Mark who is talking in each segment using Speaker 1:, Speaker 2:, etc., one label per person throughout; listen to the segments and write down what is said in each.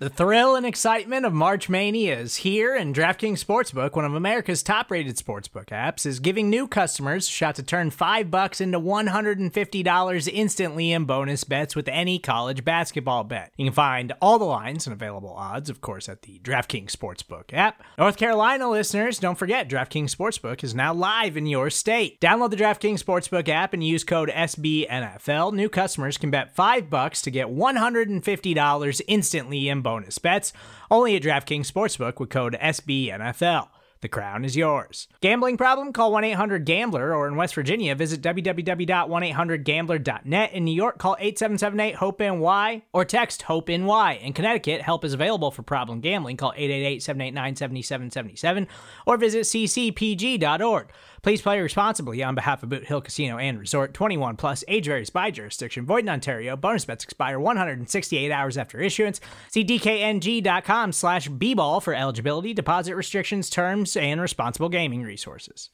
Speaker 1: The thrill and excitement of March Mania is here, and DraftKings Sportsbook, one of America's top-rated sportsbook apps, is giving new customers a shot to turn $5 into $150 instantly in bonus bets with any college basketball bet. You can find all the lines and available odds, of course, at the DraftKings Sportsbook app. North Carolina listeners, don't forget, DraftKings Sportsbook is now live in your state. Download the DraftKings Sportsbook app and use code SBNFL. New customers can bet $5 to get $150 instantly in bonus bets, only at DraftKings Sportsbook with code SBNFL. The crown is yours. Gambling problem? Call 1-800-GAMBLER, or in West Virginia, visit www.1800gambler.net. In New York, call 877-8-HOPE-NY or text HOPE-NY. In Connecticut, help is available for problem gambling. Call 888-789-7777 or visit ccpg.org. Please play responsibly on behalf of Boot Hill Casino and Resort. 21 plus, age varies by jurisdiction. Void in Ontario. Bonus bets expire 168 hours after issuance. See dkng.com/bball for eligibility, deposit restrictions, terms, and responsible gaming resources.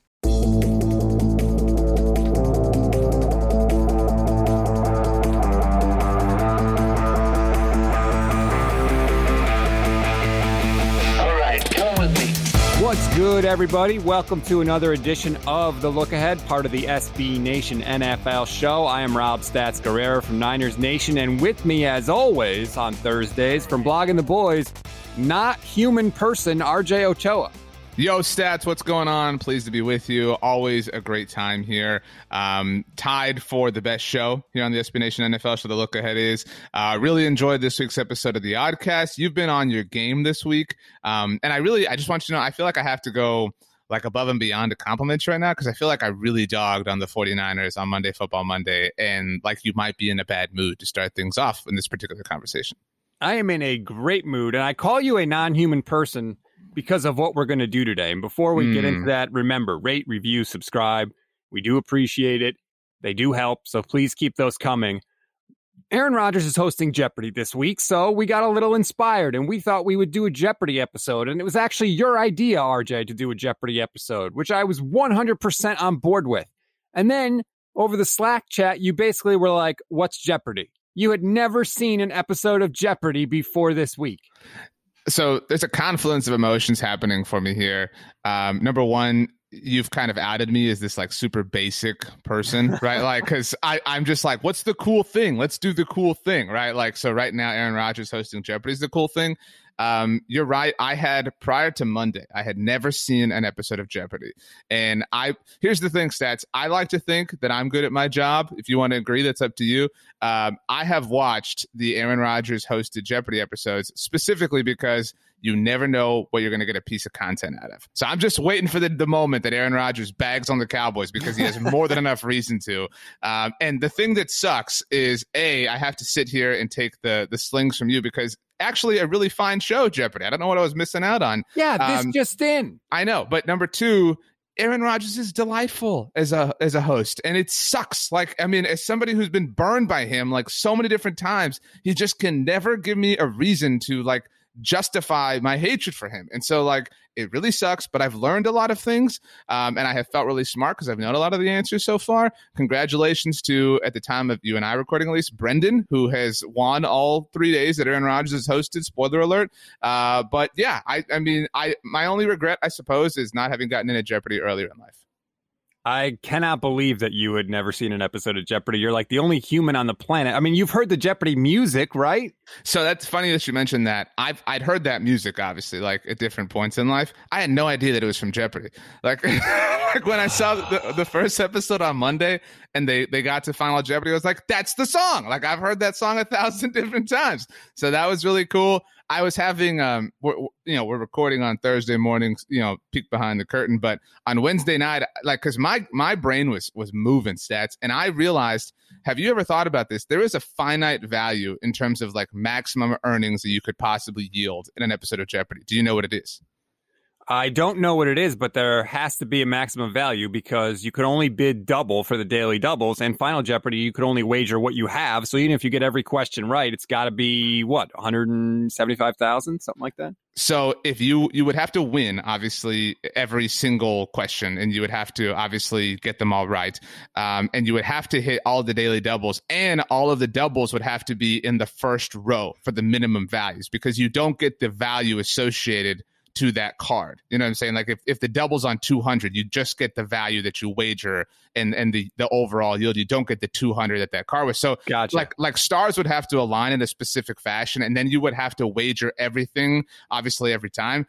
Speaker 2: What's good, everybody? Welcome to another edition of The Look Ahead, part of the SB Nation NFL show. I am Rob Stats Guerrero from Niners Nation, and with me, as always, on Thursdays from Blogging the Boys, not human person, RJ Ochoa.
Speaker 3: Yo, Stats, what's going on? Pleased to be with you. Always a great time here. Tied for the best show here on the SB Nation NFL show. The Look Ahead is. Really enjoyed this week's episode of the Oddcast. You've been on your game this week. And I just want you to know, I feel like I have to go like above and beyond to compliment you right now, because I feel like I really dogged on the 49ers on Monday Football Monday, and like you might be in a bad mood to start things off in this particular conversation.
Speaker 2: I am in a great mood, and I call you a non-human person because of what we're going to do today. And before we get into that, remember, rate, review, subscribe. We do appreciate it. They do help, so please keep those coming. Aaron Rodgers is hosting Jeopardy this week, so we got a little inspired, and we thought we would do a Jeopardy episode. And it was actually your idea, RJ, to do a Jeopardy episode, which I was 100% on board with. And then, over the Slack chat, you basically were like, what's Jeopardy? You had never seen an episode of Jeopardy before this week.
Speaker 3: So there's a confluence of emotions happening for me here. Number one, you've kind of outed me as this like super basic person, right? Like, because I'm just like, what's the cool thing? Let's do the cool thing, right? Like, so right now, Aaron Rodgers hosting Jeopardy is the cool thing. You're right. Prior to Monday, I had never seen an episode of Jeopardy. And here's the thing, Stats. I like to think that I'm good at my job. If you want to agree, that's up to you. I have watched the Aaron Rodgers hosted Jeopardy episodes specifically because you never know what you're going to get a piece of content out of. So I'm just waiting for the moment that Aaron Rodgers bags on the Cowboys, because he has more than enough reason to. And the thing that sucks is, I have to sit here and take the slings from you, because actually a really fine show, Jeopardy. I don't know what I was missing out on.
Speaker 2: Yeah, this just in.
Speaker 3: I know. But number two, Aaron Rodgers is delightful as a host, and it sucks. Like, I mean, as somebody who's been burned by him like so many different times, he just can never give me a reason to like justify my hatred for him. And so like, it really sucks, but I've learned a lot of things, and I have felt really smart because I've known a lot of the answers so far. Congratulations to, at the time of you and I recording at least, Brendan, who has won all 3 days that Aaron Rodgers has hosted. Spoiler alert. But yeah, I mean, my only regret, I suppose, is not having gotten into Jeopardy earlier in life.
Speaker 2: I cannot believe that you had never seen an episode of Jeopardy. You're like the only human on the planet. I mean, you've heard the Jeopardy music, right?
Speaker 3: So that's funny that you mentioned that. I'd heard that music, obviously, like at different points in life. I had no idea that it was from Jeopardy. Like, like when I saw the first episode on Monday and they got to Final Jeopardy, I was like, that's the song. Like, I've heard that song 1,000 different times. So that was really cool. I was having, we're recording on Thursday mornings, peek behind the curtain. But on Wednesday night, like, because my brain was moving, Stats. And I realized, have you ever thought about this? There is a finite value in terms of like maximum earnings that you could possibly yield in an episode of Jeopardy. Do you know what it is?
Speaker 2: I don't know what it is, but there has to be a maximum value because you could only bid double for the daily doubles, and Final Jeopardy, you could only wager what you have. So even if you get every question right, it's got to be, what, 175,000, something like that?
Speaker 3: So if you would have to win, obviously, every single question, and you would have to obviously get them all right. And you would have to hit all the daily doubles, and all of the doubles would have to be in the first row for the minimum values because you don't get the value associated to that card. You know what I'm saying? Like if the double's on 200, you just get the value that you wager and the overall yield. You don't get the 200 that card was. So
Speaker 2: gotcha.
Speaker 3: like stars would have to align in a specific fashion, and then you would have to wager everything, obviously every time.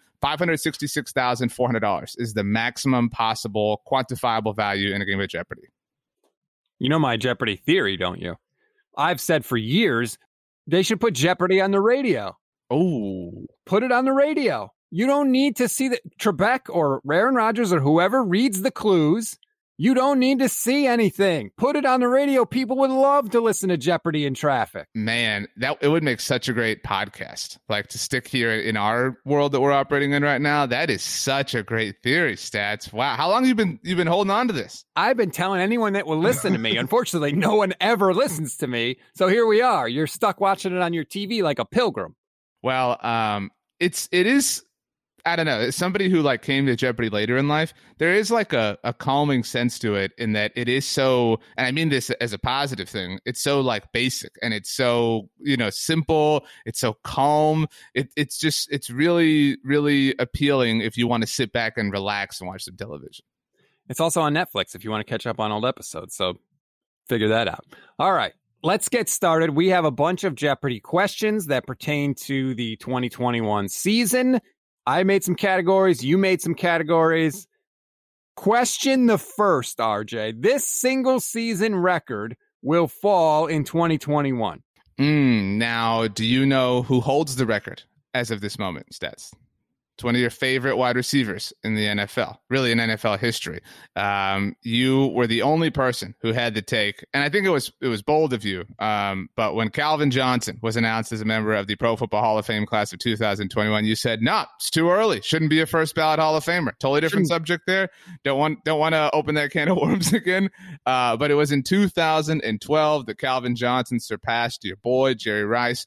Speaker 3: $566,400 is the maximum possible quantifiable value in a game of Jeopardy.
Speaker 2: You know my Jeopardy theory, don't you? I've said for years, they should put Jeopardy on the radio.
Speaker 3: Oh,
Speaker 2: put it on the radio. You don't need to see the Trebek or Aaron Rodgers or whoever reads the clues. You don't need to see anything. Put it on the radio. People would love to listen to Jeopardy in traffic.
Speaker 3: Man, it would make such a great podcast. Like to stick here in our world that we're operating in right now. That is such a great theory, Stats. Wow, how long have you been holding on to this?
Speaker 2: I've been telling anyone that will listen to me. Unfortunately, no one ever listens to me. So here we are. You're stuck watching it on your TV like a pilgrim.
Speaker 3: Well, it is. I don't know. As somebody who like came to Jeopardy later in life, there is like a calming sense to it in that it is so, and I mean this as a positive thing, it's so like basic and it's so, simple. It's so calm. It's really, really appealing if you want to sit back and relax and watch some television.
Speaker 2: It's also on Netflix if you want to catch up on old episodes. So figure that out. All right. Let's get started. We have a bunch of Jeopardy questions that pertain to the 2021 season. I made some categories. You made some categories. Question the first, RJ. This single season record will fall in 2021.
Speaker 3: Now, do you know who holds the record as of this moment, Stats? It's one of your favorite wide receivers in the NFL, really in NFL history. You were the only person who had the take, and I think it was bold of you. But when Calvin Johnson was announced as a member of the Pro Football Hall of Fame class of 2021, you said, "No, it's too early. Shouldn't be a first ballot Hall of Famer." Totally different subject there. Don't want to open that can of worms again. But it was in 2012 that Calvin Johnson surpassed your boy Jerry Rice,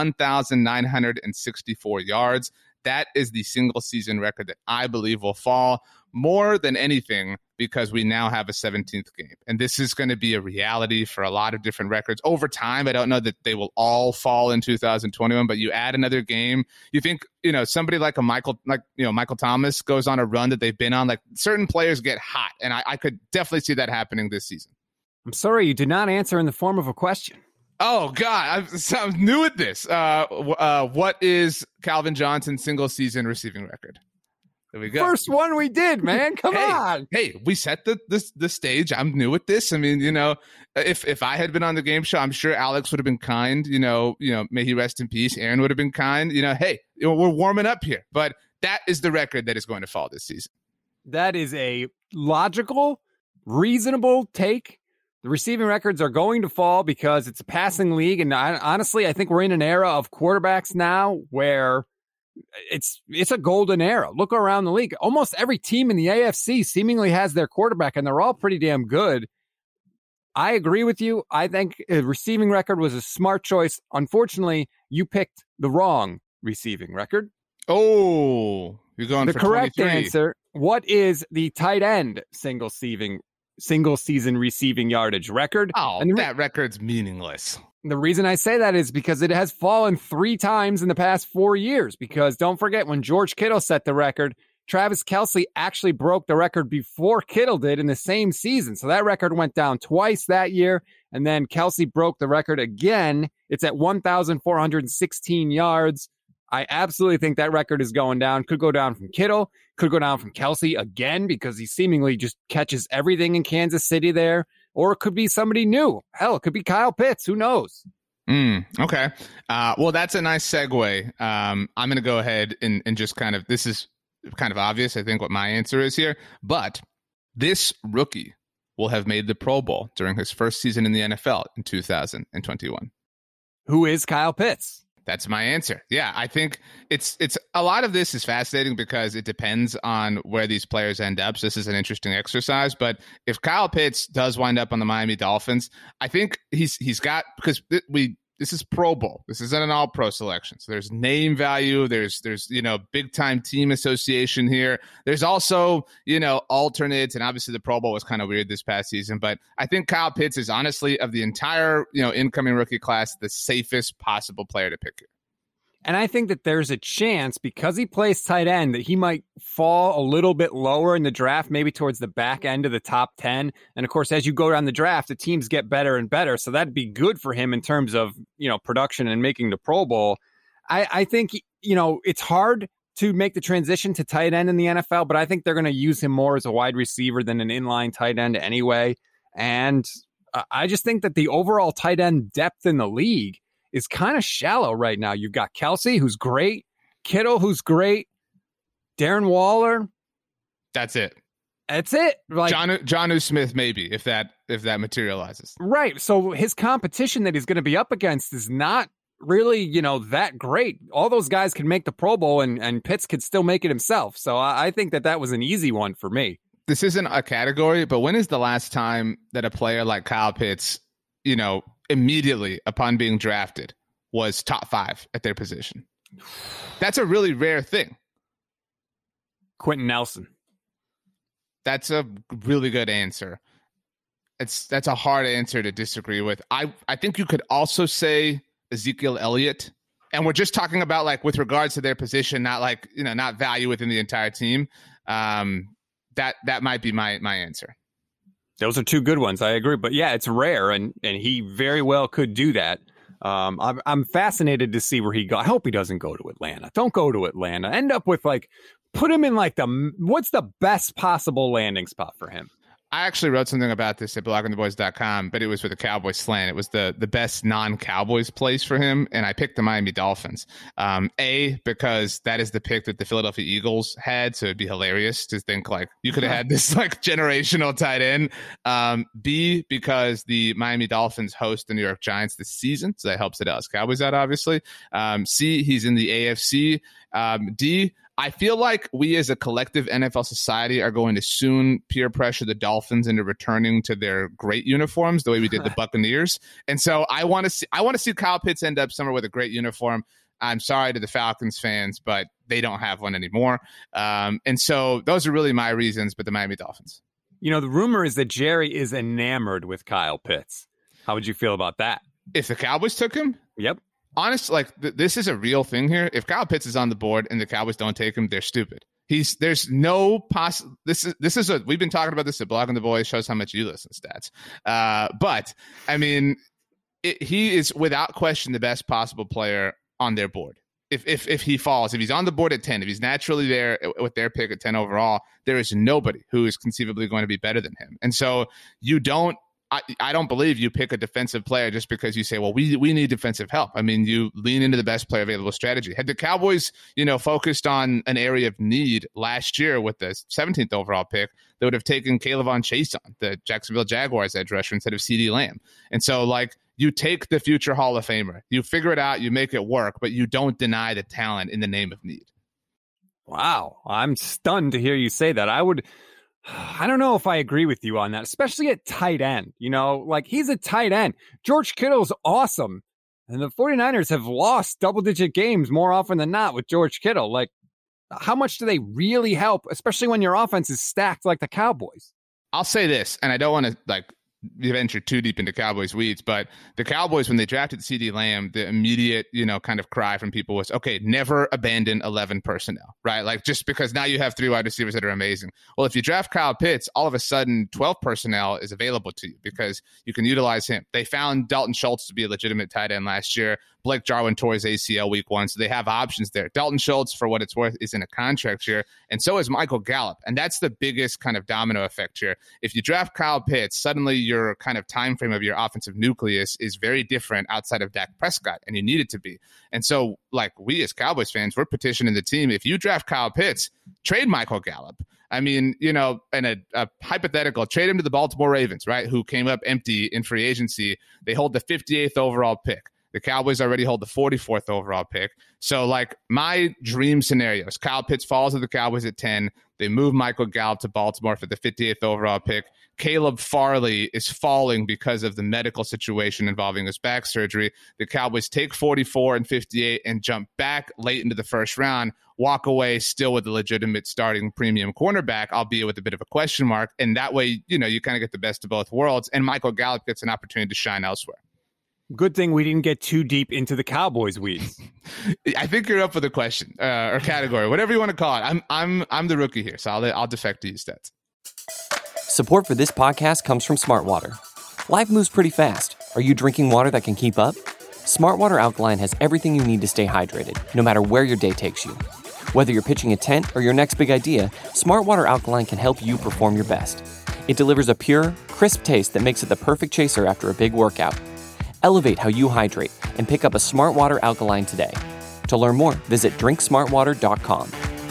Speaker 3: 1,964 yards. That is the single season record that I believe will fall more than anything because we now have a 17th game. And this is going to be a reality for a lot of different records over time. I don't know that they will all fall in 2021, but you add another game. You think, somebody like Michael Thomas goes on a run that they've been on, like certain players get hot. And I could definitely see that happening this season.
Speaker 2: I'm sorry, you did not answer in the form of a question.
Speaker 3: Oh, God, I'm new at this. What is Calvin Johnson's single season receiving record? There we go.
Speaker 2: First one we did, man. Come on.
Speaker 3: Hey, we set the stage. I'm new at this. I mean, if I had been on the game show, I'm sure Alex would have been kind. May he rest in peace. Aaron would have been kind. Hey, we're warming up here. But that is the record that is going to fall this season.
Speaker 2: That is a logical, reasonable take. The receiving records are going to fall because it's a passing league. And honestly, I think we're in an era of quarterbacks now where it's a golden era. Look around the league. Almost every team in the AFC seemingly has their quarterback, and they're all pretty damn good. I agree with you. I think a receiving record was a smart choice. Unfortunately, you picked the wrong receiving record.
Speaker 3: Oh, you're going for 23. The correct
Speaker 2: answer, what is the tight end single season receiving yardage record?
Speaker 3: Oh, and that record's meaningless.
Speaker 2: The reason I say that is because it has fallen 3 times in the past 4 years. Because don't forget, when George Kittle set the record, Travis Kelce actually broke the record before Kittle did in the same season. So that record went down twice that year. And then Kelce broke the record again. It's at 1,416 yards. I absolutely think that record is going down. Could go down from Kittle. Could go down from Kelce again because he seemingly just catches everything in Kansas City there. Or it could be somebody new. Hell, it could be Kyle Pitts. Who knows?
Speaker 3: Okay. Well, that's a nice segue. I'm going to go ahead and just this is kind of obvious, I think, what my answer is here. But this rookie will have made the Pro Bowl during his first season in the NFL in 2021.
Speaker 2: Who is Kyle Pitts?
Speaker 3: That's my answer. Yeah, I think it's a lot of this is fascinating because it depends on where these players end up. So this is an interesting exercise. But if Kyle Pitts does wind up on the Miami Dolphins, I think he's got, because this is Pro Bowl. This isn't an all-pro selection. So there's name value. There's big-time team association here. There's also, alternates, and obviously the Pro Bowl was kind of weird this past season. But I think Kyle Pitts is honestly, of the entire, incoming rookie class, the safest possible player to pick here.
Speaker 2: And I think that there's a chance, because he plays tight end, that he might fall a little bit lower in the draft, maybe towards the back end of the top 10. And of course, as you go down the draft, the teams get better and better. So that'd be good for him in terms of, production and making the Pro Bowl. I think, it's hard to make the transition to tight end in the NFL, but I think they're going to use him more as a wide receiver than an inline tight end anyway. And I just think that the overall tight end depth in the league is kind of shallow right now. You've got Kelsey, who's great, Kittle, who's great, Darren Waller.
Speaker 3: That's it.
Speaker 2: That's it. Like
Speaker 3: Jonnu Smith, maybe, if that materializes.
Speaker 2: Right. So his competition that he's going to be up against is not really, that great. All those guys can make the Pro Bowl, and Pitts could still make it himself. So I think that was an easy one for me.
Speaker 3: This isn't a category, but when is the last time that a player like Kyle Pitts, immediately upon being drafted was top 5 at their position? That's a really rare thing.
Speaker 2: Quentin Nelson.
Speaker 3: That's a really good answer. That's a hard answer to disagree with. I think you could also say Ezekiel Elliott, and we're just talking about like with regards to their position, not like, not value within the entire team. That might be my answer.
Speaker 2: Those are two good ones. I agree. But yeah, it's rare, and he very well could do that. I'm fascinated to see where he goes. I hope he doesn't go to Atlanta. Don't go to Atlanta. End up with put him in what's the best possible landing spot for him?
Speaker 3: I actually wrote something about this at bloggingtheboys.com, but it was with a Cowboys slant. It was the best non-Cowboys place for him, and I picked the Miami Dolphins. Because that is the pick that the Philadelphia Eagles had, so it'd be hilarious to think you could have had this generational tight end. B, because the Miami Dolphins host the New York Giants this season, so that helps the Dallas Cowboys out, obviously. C, he's in the AFC. D, I feel like we as a collective NFL society are going to soon peer pressure the Dolphins into returning to their great uniforms the way we did the Buccaneers. And so I want to see Kyle Pitts end up somewhere with a great uniform. I'm sorry to the Falcons fans, but they don't have one anymore. And so those are really my reasons, but the Miami Dolphins.
Speaker 2: The rumor is that Jerry is enamored with Kyle Pitts. How would you feel about that?
Speaker 3: If the Cowboys took him?
Speaker 2: Yep.
Speaker 3: Honestly, this is a real thing here. If Kyle Pitts is on the board and the Cowboys don't take him, they're stupid. There's no possible. This is we've been talking about this at Blogging the Boys. Shows how much you listen to stats. But I mean, he is without question the best possible player on their board. If he falls, if he's on the board at 10, if he's naturally there with their pick at 10 overall, there is nobody who is conceivably going to be better than him. And so I don't believe you pick a defensive player just because you say, well, we need defensive help. I mean, you lean into the best player available strategy. Had the Cowboys, focused on an area of need last year with the 17th overall pick, they would have taken Kayvon Chase on, the Jacksonville Jaguars edge rusher, instead of CeeDee Lamb. And so, you take the future Hall of Famer, you figure it out, you make it work, but you don't deny the talent in the name of need.
Speaker 2: Wow. I'm stunned to hear you say that. I don't know if I agree with you on that, especially at tight end. He's a tight end. George Kittle's awesome. And the 49ers have lost double-digit games more often than not with George Kittle. How much do they really help, especially when your offense is stacked like the Cowboys?
Speaker 3: I'll say this, and I don't want to, venture too deep into Cowboys weeds, but the Cowboys, when they drafted CeeDee Lamb, the immediate, kind of cry from people was, okay, never abandon 11 personnel, right? Just because now you have 3 wide receivers that are amazing. Well, if you draft Kyle Pitts, all of a sudden 12 personnel is available to you because you can utilize him. They found Dalton Schultz to be a legitimate tight end last year. Blake Jarwin tore his ACL week 1, so they have options there. Dalton Schultz, for what it's worth, is in a contract here, and so is Michael Gallup, and that's the biggest kind of domino effect here. If you draft Kyle Pitts, suddenly your kind of time frame of your offensive nucleus is very different outside of Dak Prescott, and you need it to be. And so, we as Cowboys fans, we're petitioning the team, if you draft Kyle Pitts, trade Michael Gallup. I mean, in a hypothetical, trade him to the Baltimore Ravens, right, who came up empty in free agency. They hold the 58th overall pick. The Cowboys already hold the 44th overall pick. So, like, my dream scenario is Kyle Pitts falls to the Cowboys at 10. They move Michael Gallup to Baltimore for the 58th overall pick. Caleb Farley is falling because of the medical situation involving his back surgery. The Cowboys take 44 and 58 and jump back late into the first round, walk away still with a legitimate starting premium cornerback, albeit with a bit of a question mark. And that way, you kind of get the best of both worlds. And Michael Gallup gets an opportunity to shine elsewhere.
Speaker 2: Good thing we didn't get too deep into the Cowboys weeds.
Speaker 3: I think you're up for the question or category, whatever you want to call it. I'm the rookie here, so I'll defect to you, Stats.
Speaker 4: Support for this podcast comes from Smartwater. Life moves pretty fast. Are you drinking water that can keep up? Smartwater Alkaline has everything you need to stay hydrated, no matter where your day takes you. Whether you're pitching a tent or your next big idea, Smartwater Alkaline can help you perform your best. It delivers a pure, crisp taste that makes it the perfect chaser after a big workout. Elevate how you hydrate and pick up a Smartwater Alkaline today. To learn more, visit drinksmartwater.com.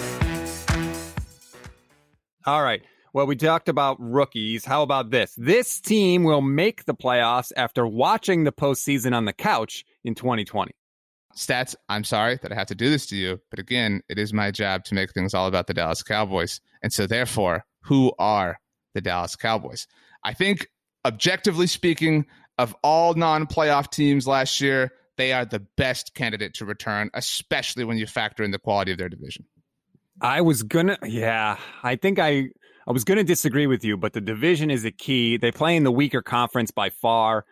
Speaker 2: All right. Well, we talked about rookies. How about this? This team will make the playoffs after watching the postseason on the couch in 2020.
Speaker 3: Stats, I'm sorry that I have to do this to you, but again, it is my job to make things all about the Dallas Cowboys. And so therefore, who are the Dallas Cowboys? I think, objectively speaking, of all non-playoff teams last year, they are the best candidate to return, especially when you factor in the quality of their division.
Speaker 2: I think I was going to disagree with you, but the division is a key. They play in the weaker conference by far.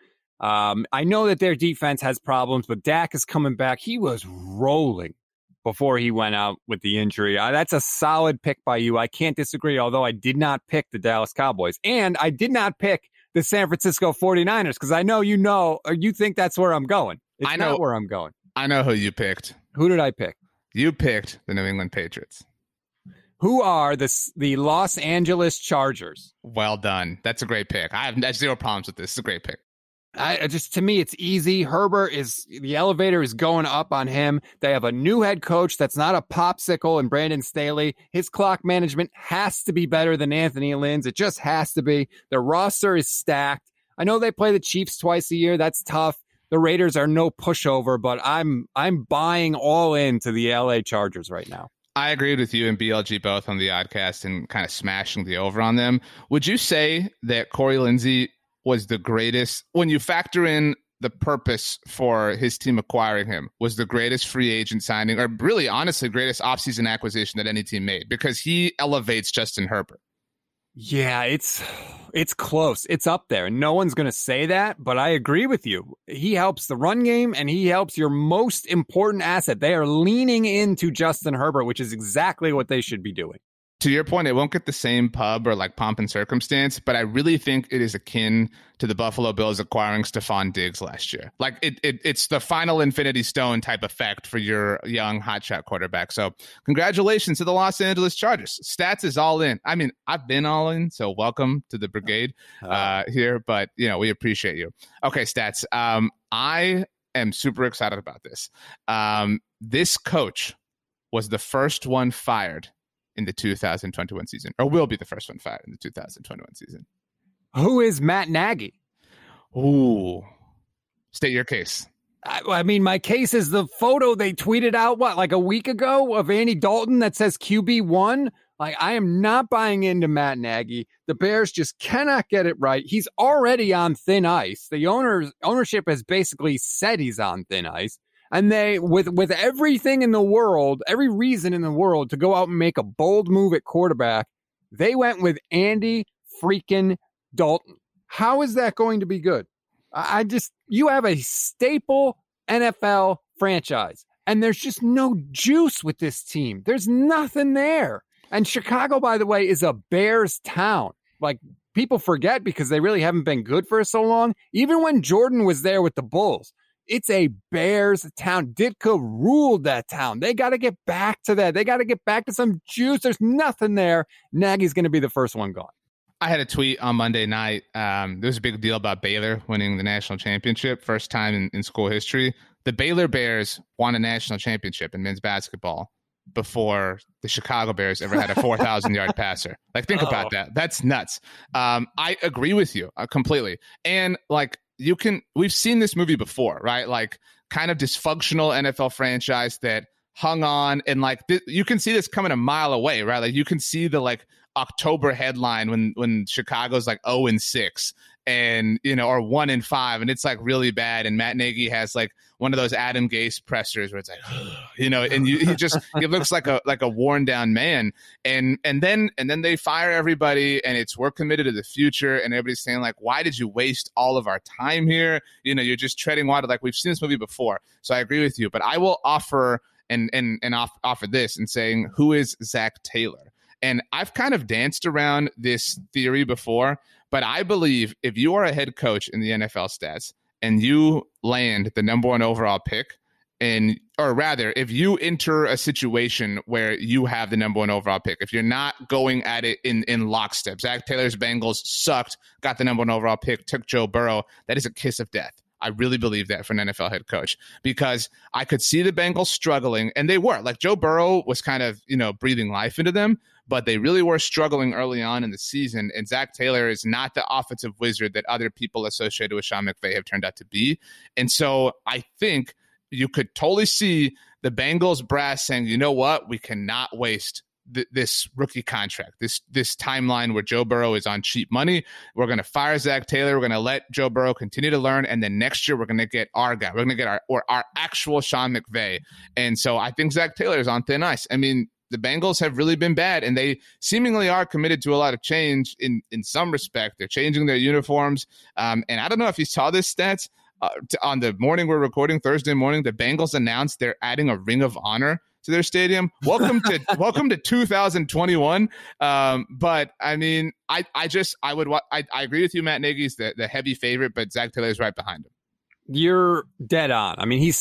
Speaker 2: I know that their defense has problems, but Dak is coming back. He was rolling before he went out with the injury. That's a solid pick by you. I can't disagree, although I did not pick the Dallas Cowboys. And I did not pick the San Francisco 49ers because I know or you think that's where I'm going. It's not where I'm going.
Speaker 3: I know who you picked.
Speaker 2: Who did I pick?
Speaker 3: You picked the New England Patriots.
Speaker 2: Who are the Los Angeles Chargers?
Speaker 3: Well done. That's a great pick. I have zero problems with this. It's a great pick.
Speaker 2: To me, it's easy. The elevator is going up on him. They have a new head coach that's not a popsicle and Brandon Staley. His clock management has to be better than Anthony Lynn's. It just has to be. Their roster is stacked. I know they play the Chiefs twice a year. That's tough. The Raiders are no pushover, but I'm buying all into the LA Chargers right now.
Speaker 3: I agreed with you and BLG both on the Oddcast and kind of smashing the over on them. Would you say that Corey Lindsey was the greatest, when you factor in the purpose for his team acquiring him, was the greatest free agent signing, or really, honestly, greatest offseason acquisition that any team made? Because he elevates Justin Herbert.
Speaker 2: Yeah, it's close. It's up there. No one's going to say that, but I agree with you. He helps the run game, and he helps your most important asset. They are leaning into Justin Herbert, which is exactly what they should be doing.
Speaker 3: To your point, it won't get the same pub or like pomp and circumstance, but I really think it is akin to the Buffalo Bills acquiring Stephon Diggs last year. Like it's the final Infinity Stone type effect for your young hotshot quarterback. So congratulations to the Los Angeles Chargers. Stats is all in. I mean, I've been all in, so welcome to the brigade here, but we appreciate you. Okay, Stats. I am super excited about this. This coach was the first one fired in the 2021 season, or will be the first one fired in the 2021 season.
Speaker 2: Who is Matt Nagy?
Speaker 3: Ooh. State your case.
Speaker 2: I mean, my case is the photo they tweeted out, like a week ago of Andy Dalton that says QB1. Like, I am not buying into Matt Nagy. The Bears just cannot get it right. He's already on thin ice. The ownership has basically said he's on thin ice. And they, with everything in the world, every reason in the world to go out and make a bold move at quarterback, they went with Andy freaking Dalton. How is that going to be good? You have a staple NFL franchise, and there's just no juice with this team. There's nothing there. And Chicago, by the way, is a Bears town. Like, people forget because they really haven't been good for so long. Even when Jordan was there with the Bulls, it's a Bears town. Ditka ruled that town. They got to get back to that. They got to get back to some juice. There's nothing there. Nagy's going to be the first one gone.
Speaker 3: I had a tweet on Monday night. There was a big deal about Baylor winning the national championship. First time in school history. The Baylor Bears won a national championship in men's basketball before the Chicago Bears ever had a 4,000-yard passer. Like, think about that. That's nuts. I agree with you completely. And, like, we've seen this movie before, right? Like kind of dysfunctional NFL franchise that hung on, and like you can see this coming a mile away, right? Like you can see the like October headline when Chicago's like 0-6 and or 1-5, and it's like really bad, and Matt Nagy has like one of those Adam Gase pressers where it's like and he looks like a worn down man, and then they fire everybody, and it's we're committed to the future, and everybody's saying like, why did you waste all of our time here? You're just treading water. Like we've seen this movie before, so I agree with you, but I will offer offer this and saying, who is Zach Taylor? And I've kind of danced around this theory before, but I believe if you are a head coach in the NFL stats and you land the number 1 overall pick, or rather, if you enter a situation where you have the number 1 overall pick, if you're not going at it in lockstep, Zach Taylor's Bengals sucked, got the number 1 overall pick, took Joe Burrow, that is a kiss of death. I really believe that for an NFL head coach, because I could see the Bengals struggling, and they were. Like Joe Burrow was kind of, breathing life into them, but they really were struggling early on in the season, and Zach Taylor is not the offensive wizard that other people associated with Sean McVay have turned out to be. And so I think you could totally see the Bengals brass saying, you know what, we cannot waste this rookie contract, this timeline where Joe Burrow is on cheap money. We're going to fire Zach Taylor. We're going to let Joe Burrow continue to learn. And then next year, we're going to get our guy. We're going to get our actual Sean McVay. And so I think Zach Taylor is on thin ice. I mean, the Bengals have really been bad, and they seemingly are committed to a lot of change in some respect. They're changing their uniforms. And I don't know if you saw this stats. On the morning we're recording, Thursday morning, the Bengals announced they're adding a Ring of Honor to their stadium. Welcome to 2021. But I mean, I agree with you. Matt Nagy's the heavy favorite, but Zach Taylor's right behind him.
Speaker 2: You're dead on. I mean, he's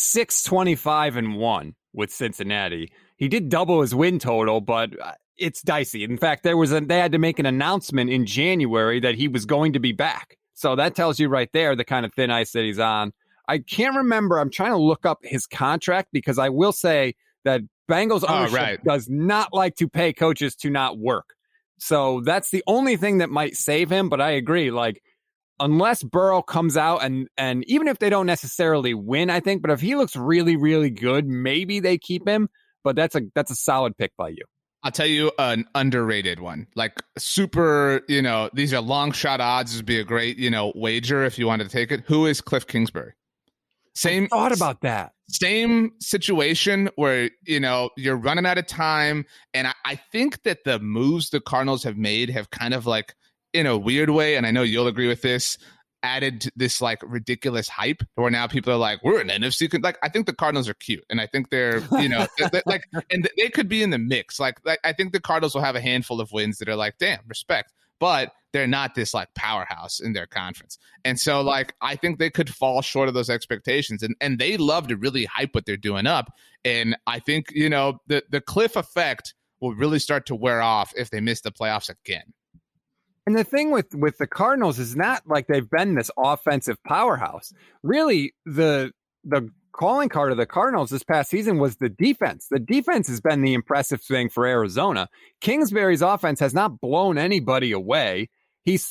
Speaker 2: 6-25-1 with Cincinnati. He did double his win total, but it's dicey. In fact, they had to make an announcement in January that he was going to be back. So that tells you right there the kind of thin ice that he's on. I can't remember. I'm trying to look up his contract, because I will say that Bengals ownership does not like to pay coaches to not work. So that's the only thing that might save him. But I agree, like, unless Burrow comes out and even if they don't necessarily win, I think, but if he looks really, really good, maybe they keep him. But that's a solid pick by you.
Speaker 3: I'll tell you an underrated one, like super, these are long shot odds. This would be a great, wager if you wanted to take it. Who is Cliff Kingsbury?
Speaker 2: I thought about that.
Speaker 3: Same situation where, you're running out of time. And I think that the moves the Cardinals have made have kind of like, in a weird way, and I know you'll agree with this, added this like ridiculous hype where now people are like, we're an NFC. Like, I think the Cardinals are cute, and I think they're, like, and they could be in the mix. Like, I think the Cardinals will have a handful of wins that are like, damn, respect. But they're not this like powerhouse in their conference. And so like, I think they could fall short of those expectations, and they love to really hype what they're doing up. And I think, the Cliff effect will really start to wear off if they miss the playoffs again.
Speaker 2: And the thing with the Cardinals is not like they've been this offensive powerhouse. Really, the calling card of the Cardinals this past season was the defense. The defense has been the impressive thing for Arizona. Kingsbury's offense has not blown anybody away. He's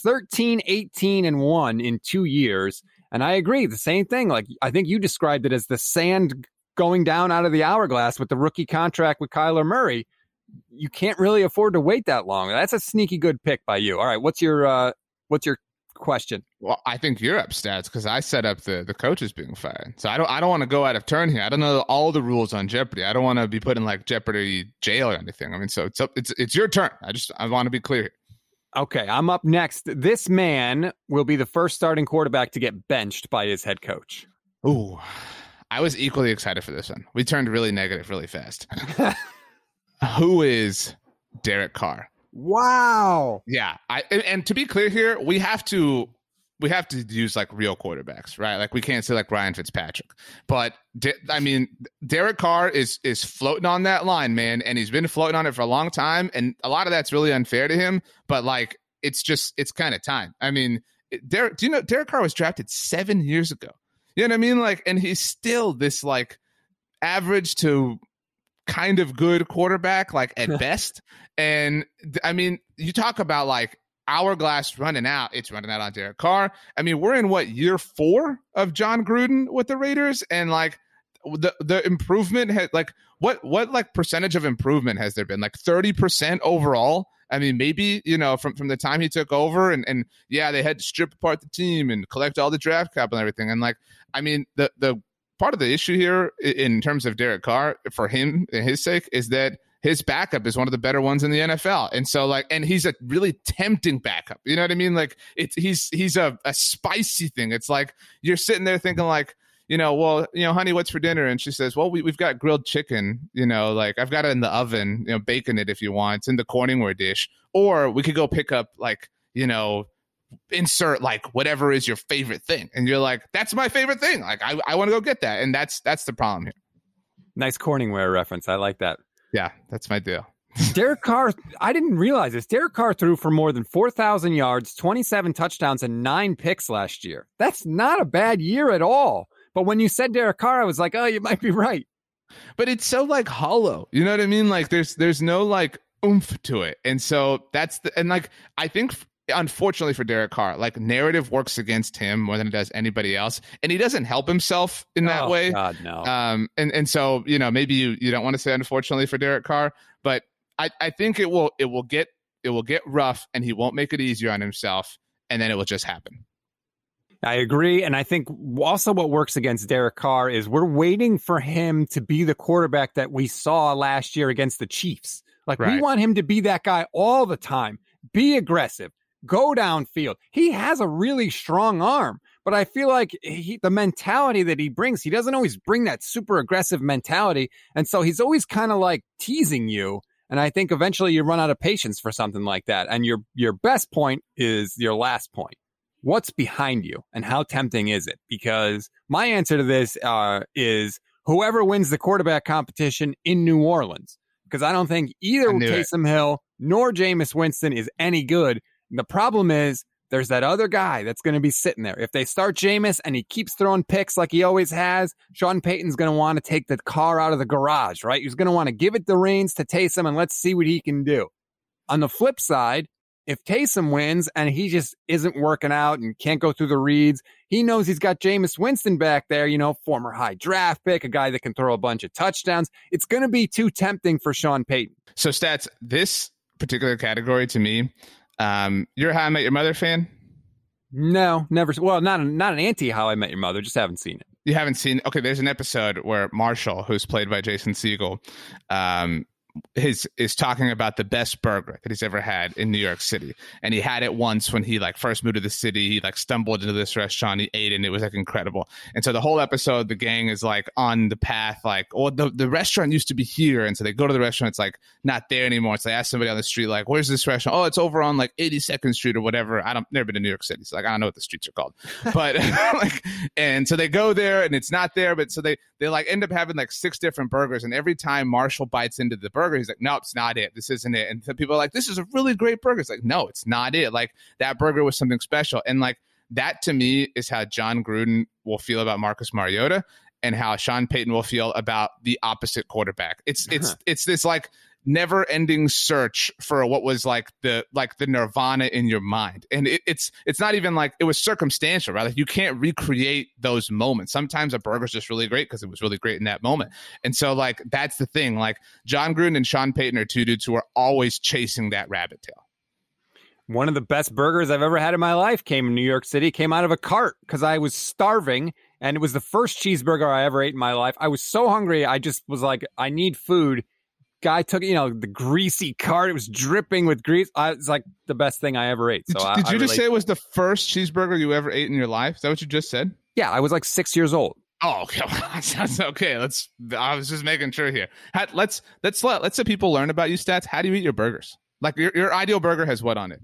Speaker 2: 13-18-1 in 2 years. And I agree, the same thing. Like, I think you described it as the sand going down out of the hourglass with the rookie contract with Kyler Murray. You can't really afford to wait that long. That's a sneaky good pick by you. All right, what's your question?
Speaker 3: Well, I think you're up stats because I set up the coaches being fired. So I don't want to go out of turn here. I don't know all the rules on Jeopardy. I don't want to be put in like Jeopardy jail or anything. I mean, so it's your turn. I want to be clear here.
Speaker 2: Okay, I'm up next. This man will be the first starting quarterback to get benched by his head coach.
Speaker 3: Ooh, I was equally excited for this one. We turned really negative really fast. Who is Derek Carr?
Speaker 2: Wow.
Speaker 3: Yeah. And to be clear here, we have to use like real quarterbacks, right? Like we can't say like Ryan Fitzpatrick, but Derek Carr is floating on that line, man. And he's been floating on it for a long time. And a lot of that's really unfair to him, but like, it's kind of time. I mean, Derek Carr was drafted 7 years ago. You know what I mean? Like, and he's still this like average to kind of good quarterback, like at best. And I mean, you talk about like hourglass running out. It's running out on Derek Carr. I mean, we're in year 4 of John Gruden with the Raiders, and like the improvement has like what like percentage of improvement has there been? Like 30% overall. I mean, maybe, from the time he took over and yeah, they had to strip apart the team and collect all the draft capital and everything. And like, I mean, the part of the issue here in terms of Derek Carr for him and his sake is that his backup is one of the better ones in the NFL. And so like, and he's a really tempting backup. You know what I mean? Like he's a spicy thing. It's like you're sitting there thinking like, honey, what's for dinner? And she says, well, we've got grilled chicken, like I've got it in the oven, bacon it if you want. It's in the Corningware dish. Or we could go pick up like, insert like whatever is your favorite thing. And you're like, that's my favorite thing. Like I want to go get that. And that's the problem here.
Speaker 2: Nice Corningware reference. I like that.
Speaker 3: Yeah, that's my deal.
Speaker 2: Derek Carr, I didn't realize this. Derek Carr threw for more than 4,000 yards, 27 touchdowns, and 9 picks last year. That's not a bad year at all. But when you said Derek Carr, I was like, oh, you might be right.
Speaker 3: But it's so like hollow. You know what I mean? Like there's no like oomph to it. And so I think unfortunately for Derek Carr, like narrative works against him more than it does anybody else. And he doesn't help himself in that way.
Speaker 2: God, no.
Speaker 3: And so, maybe you don't want to say unfortunately for Derek Carr, but I think it will get rough and he won't make it easier on himself. And then it will just happen.
Speaker 2: I agree. And I think also what works against Derek Carr is we're waiting for him to be the quarterback that we saw last year against the Chiefs. Like we want him to be that guy all the time, be aggressive, go downfield. He has a really strong arm, but I feel like the mentality that he brings, he doesn't always bring that super aggressive mentality. And so he's always kind of like teasing you. And I think eventually you run out of patience for something like that. And your best point is your last point. What's behind you and how tempting is it? Because my answer to this is whoever wins the quarterback competition in New Orleans, because I don't think either Taysom Hill nor Jameis Winston is any good. And the problem is there's that other guy that's going to be sitting there. If they start Jameis and he keeps throwing picks like he always has, Sean Payton's going to want to take the car out of the garage, right? He's going to want to give it the reins to Taysom and let's see what he can do. On the flip side, if Taysom wins and he just isn't working out and can't go through the reads, he knows he's got Jameis Winston back there, former high draft pick, a guy that can throw a bunch of touchdowns. It's going to be too tempting for Sean Payton.
Speaker 3: So Stats, this particular category to me, you're a How I Met Your Mother fan?
Speaker 2: No, never. Well, not an anti How I Met Your Mother, just haven't seen it.
Speaker 3: You haven't seen? Okay, there's an episode where Marshall, who's played by Jason Segel, is talking about the best burger that he's ever had in New York City. And he had it once when he first moved to the city. He stumbled into this restaurant, he ate it, and it was incredible. And so the whole episode, the gang is on the path, the restaurant used to be here. And so they go to the restaurant, it's not there anymore. So they ask somebody on the street, where's this restaurant? Oh, it's over on 82nd Street or whatever. Never been to New York City. So I don't know what the streets are called. But and so they go there and it's not there. But so they end up having 6 different burgers. And every time Marshall bites into the burger, he's like, no, it's not it. This isn't it. And so people are like, this is a really great burger. It's no, it's not it. That burger was something special. And that to me is how John Gruden will feel about Marcus Mariota and how Sean Payton will feel about the opposite quarterback. It's this never ending search for what was the nirvana in your mind. And it's not even it was circumstantial, right? You can't recreate those moments. Sometimes a burger's just really great because it was really great in that moment. And so that's the thing. John Gruden and Sean Payton are two dudes who are always chasing that rabbit tail.
Speaker 2: One of the best burgers I've ever had in my life came in New York City, came out of a cart because I was starving. And it was the first cheeseburger I ever ate in my life. I was so hungry. I just was I need food. Guy took, the greasy cart. It was dripping with grease. It's the best thing I ever ate. So
Speaker 3: did you just say it was the first cheeseburger you ever ate in your life? Is that what you just said?
Speaker 2: Yeah, I was 6 years old.
Speaker 3: Oh, okay. That's okay. I was just making sure here. Let's let people learn about you, Stats. How do you eat your burgers? Your ideal burger has what on it?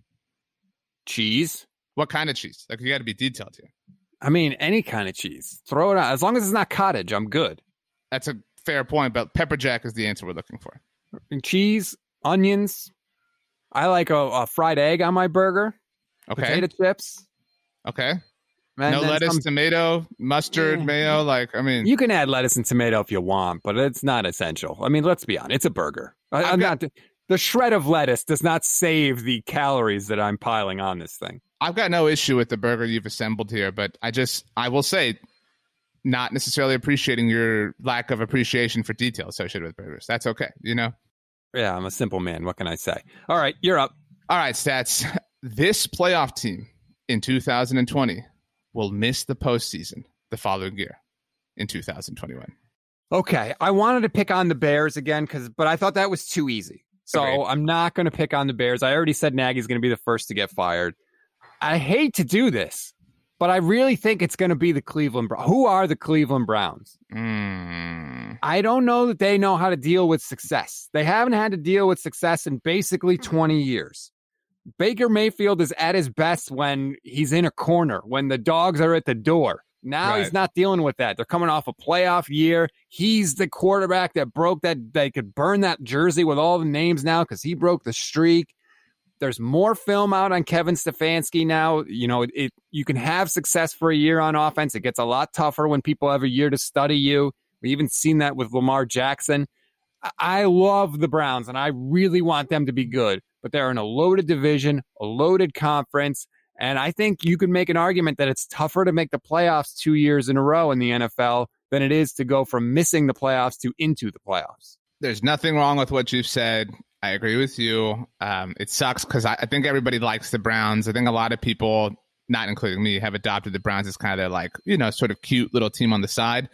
Speaker 2: Cheese.
Speaker 3: What kind of cheese? You got to be detailed here.
Speaker 2: I mean, any kind of cheese. Throw it out. As long as it's not cottage, I'm good.
Speaker 3: That's a fair point, but pepper jack is the answer we're looking for.
Speaker 2: Cheese, onions. I like a fried egg on my burger.
Speaker 3: Okay.
Speaker 2: Potato chips.
Speaker 3: Okay. No lettuce, tomato, mustard, mayo.
Speaker 2: You can add lettuce and tomato if you want, but it's not essential. I mean, let's be honest. It's a burger. The shred of lettuce does not save the calories that I'm piling on this thing.
Speaker 3: I've got no issue with the burger you've assembled here, but I will say, not necessarily appreciating your lack of appreciation for detail associated with burgers. That's okay, you know?
Speaker 2: Yeah, I'm a simple man. What can I say? All right, you're up.
Speaker 3: All right, Stats. This playoff team in 2020 will miss the postseason the following year in 2021.
Speaker 2: Okay, I wanted to pick on the Bears again, but I thought that was too easy. So
Speaker 3: Agreed.
Speaker 2: I'm not going to pick on the Bears. I already said Nagy's going to be the first to get fired. I hate to do this, but I really think it's going to be the Cleveland Browns. Who are the Cleveland Browns? I don't know that they know how to deal with success. They haven't had to deal with success in basically 20 years. Baker Mayfield is at his best when he's in a corner, when the dogs are at the door. Now He's not dealing with that. They're coming off a playoff year. He's the quarterback that broke that. They could burn that jersey with all the names now because he broke the streak. There's more film out on Kevin Stefanski now. You know, you can have success for a year on offense. It gets a lot tougher when people have a year to study you. We even seen that with Lamar Jackson. I love the Browns, and I really want them to be good. But they're in a loaded division, a loaded conference. And I think you could make an argument that it's tougher to make the playoffs 2 years in a row in the NFL than it is to go from missing the playoffs to into the playoffs.
Speaker 3: There's nothing wrong with what you've said. I agree with you. It sucks because I think everybody likes the Browns. I think a lot of people, not including me, have adopted the Browns as kind of their, like, you know, sort of cute little team on the side.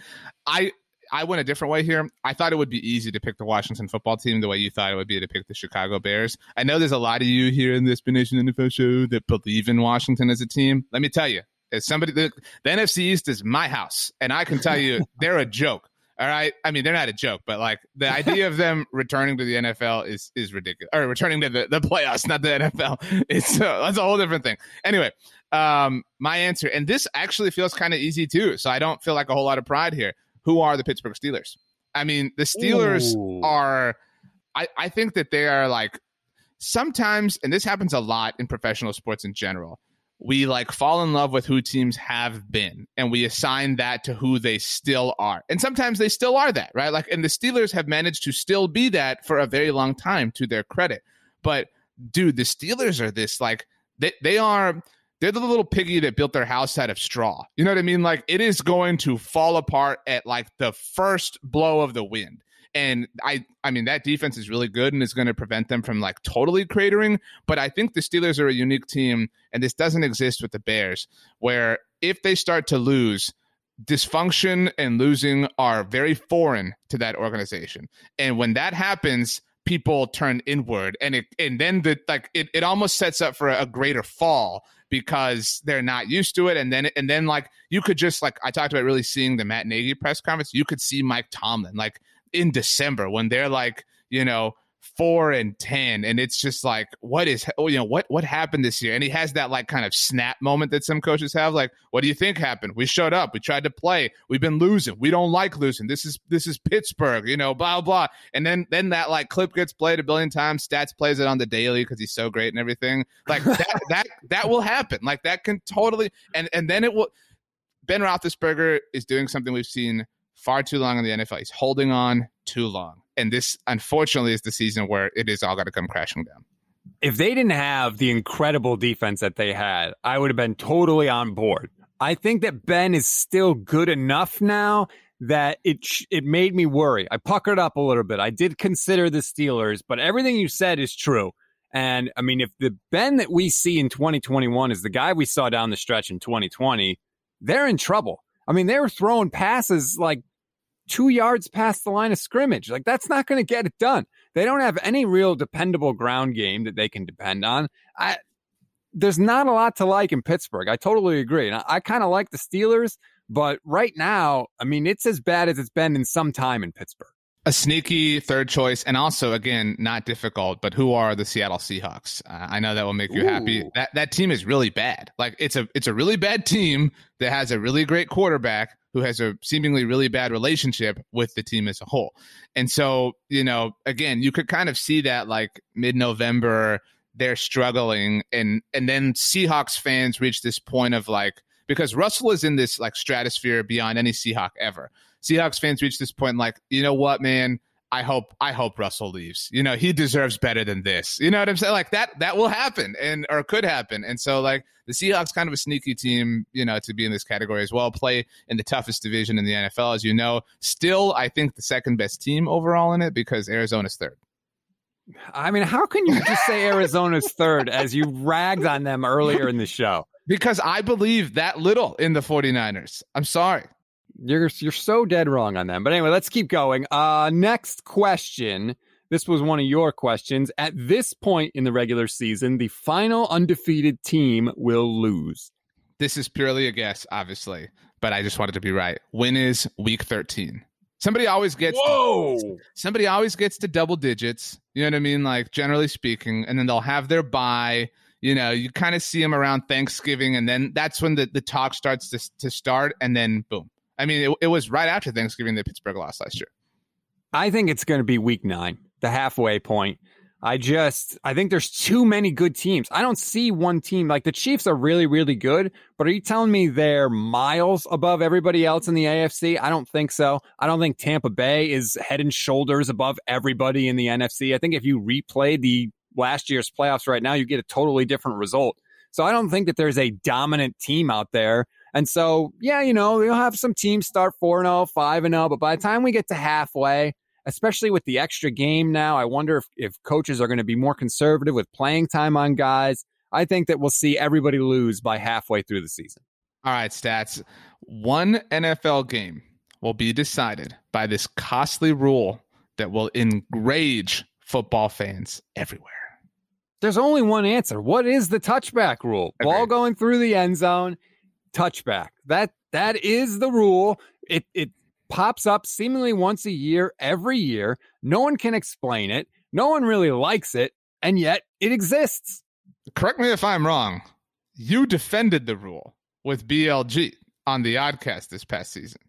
Speaker 3: I went a different way here. I thought it would be easy to pick the Washington football team the way you thought it would be to pick the Chicago Bears. I know there's a lot of you here in the Spin Nation NFL show that believe in Washington as a team. Let me tell you, as somebody, the NFC East is my house, and I can tell you they're a joke. All right. I mean, they're not a joke, but like the idea of them returning to the NFL is ridiculous. Or returning to the playoffs, not the NFL. That's a whole different thing. Anyway, my answer, and this actually feels kind of easy too, so I don't feel like a whole lot of pride here. Who are the Pittsburgh Steelers? I mean, the Steelers are, I think that they are like sometimes, and this happens a lot in professional sports in general, we like fall in love with who teams have been and we assign that to who they still are. And sometimes they still are that, right? Like, and the Steelers have managed to still be that for a very long time, to their credit. But dude, the Steelers are this, like, they're the little piggy that built their house out of straw. You know what I mean? Like, it is going to fall apart at like the first blow of the wind. And I mean, that defense is really good and is going to prevent them from like totally cratering. But I think the Steelers are a unique team, and this doesn't exist with the Bears, where if they start to lose, dysfunction and losing are very foreign to that organization. And when that happens, people turn inward, and then it almost sets up for a greater fall because they're not used to it. And then like you could just, like I talked about, really seeing the Matt Nagy press conference. You could see Mike Tomlin like in December when they're like, you know, 4-10, and it's just like, what happened this year? And he has that like kind of snap moment that some coaches have, like, what do you think happened? We showed up, we tried to play, we've been losing, we don't like losing, this is Pittsburgh, you know, blah blah. And then that like clip gets played a billion times. Stats plays it on the daily because he's so great and everything. Like that will happen. Like that can totally, and then it will. Ben Roethlisberger is doing something we've seen far too long in the NFL. He's holding on too long. And this, unfortunately, is the season where it is all going to come crashing down.
Speaker 2: If they didn't have the incredible defense that they had, I would have been totally on board. I think that Ben is still good enough now that it made me worry. I puckered up a little bit. I did consider the Steelers, but everything you said is true. And, I mean, if the Ben that we see in 2021 is the guy we saw down the stretch in 2020, they're in trouble. I mean, they were throwing passes like 2 yards past the line of scrimmage. Like, that's not going to get it done. They don't have any real dependable ground game that they can depend on. There's not a lot to like in Pittsburgh. I totally agree. And I kind of like the Steelers, but right now, I mean, it's as bad as it's been in some time in Pittsburgh.
Speaker 3: A sneaky third choice, and also, again, not difficult, but who are the Seattle Seahawks? I know that will make you happy. That team is really bad. Like, it's a really bad team that has a really great quarterback who has a seemingly really bad relationship with the team as a whole. And so, you know, again, you could kind of see that like mid-November, they're struggling, and then Seahawks fans reach this point of like, because Russell is in this like stratosphere beyond any Seahawk ever. Seahawks fans reach this point like, you know what, man, I hope Russell leaves. He deserves better than this. You know what I'm saying? Like that will happen or could happen. And so like the Seahawks kind of a sneaky team, to be in this category as well, play in the toughest division in the NFL, as you know. Still, I think the second best team overall in it because Arizona's third.
Speaker 2: I mean, how can you just say Arizona's third as you ragged on them earlier in the show?
Speaker 3: Because I believe that little in the 49ers. I'm sorry.
Speaker 2: You're so dead wrong on them. But anyway, let's keep going. Next question. This was one of your questions. At this point in the regular season, the final undefeated team will lose.
Speaker 3: This is purely a guess, obviously, but I just wanted to be right. When is week 13? Somebody always gets to double digits. You know what I mean? Like generally speaking, and then they'll have their bye. You kind of see them around Thanksgiving, and then that's when the talk starts to start, and then boom. I mean, it was right after Thanksgiving that Pittsburgh lost last year.
Speaker 2: I think it's going to be week 9, the halfway point. I think there's too many good teams. I don't see one team. Like the Chiefs are really, really good, but are you telling me they're miles above everybody else in the AFC? I don't think so. I don't think Tampa Bay is head and shoulders above everybody in the NFC. I think if you replay the last year's playoffs right now, you get a totally different result. So I don't think that there's a dominant team out there. And so, yeah, you'll have some teams start 4-0, 5-0, but by the time we get to halfway, especially with the extra game now, I wonder if coaches are going to be more conservative with playing time on guys. I think that we'll see everybody lose by halfway through the season.
Speaker 3: All right, Stats. One NFL game will be decided by this costly rule that will enrage football fans everywhere.
Speaker 2: There's only one answer. What is the touchback rule?
Speaker 3: Agreed.
Speaker 2: Ball going through the end zone, touchback. That is the rule. It pops up seemingly once a year, every year. No one can explain it. No one really likes it, and yet it exists.
Speaker 3: Correct me if I'm wrong. You defended the rule with BLG on the Oddcast this past season.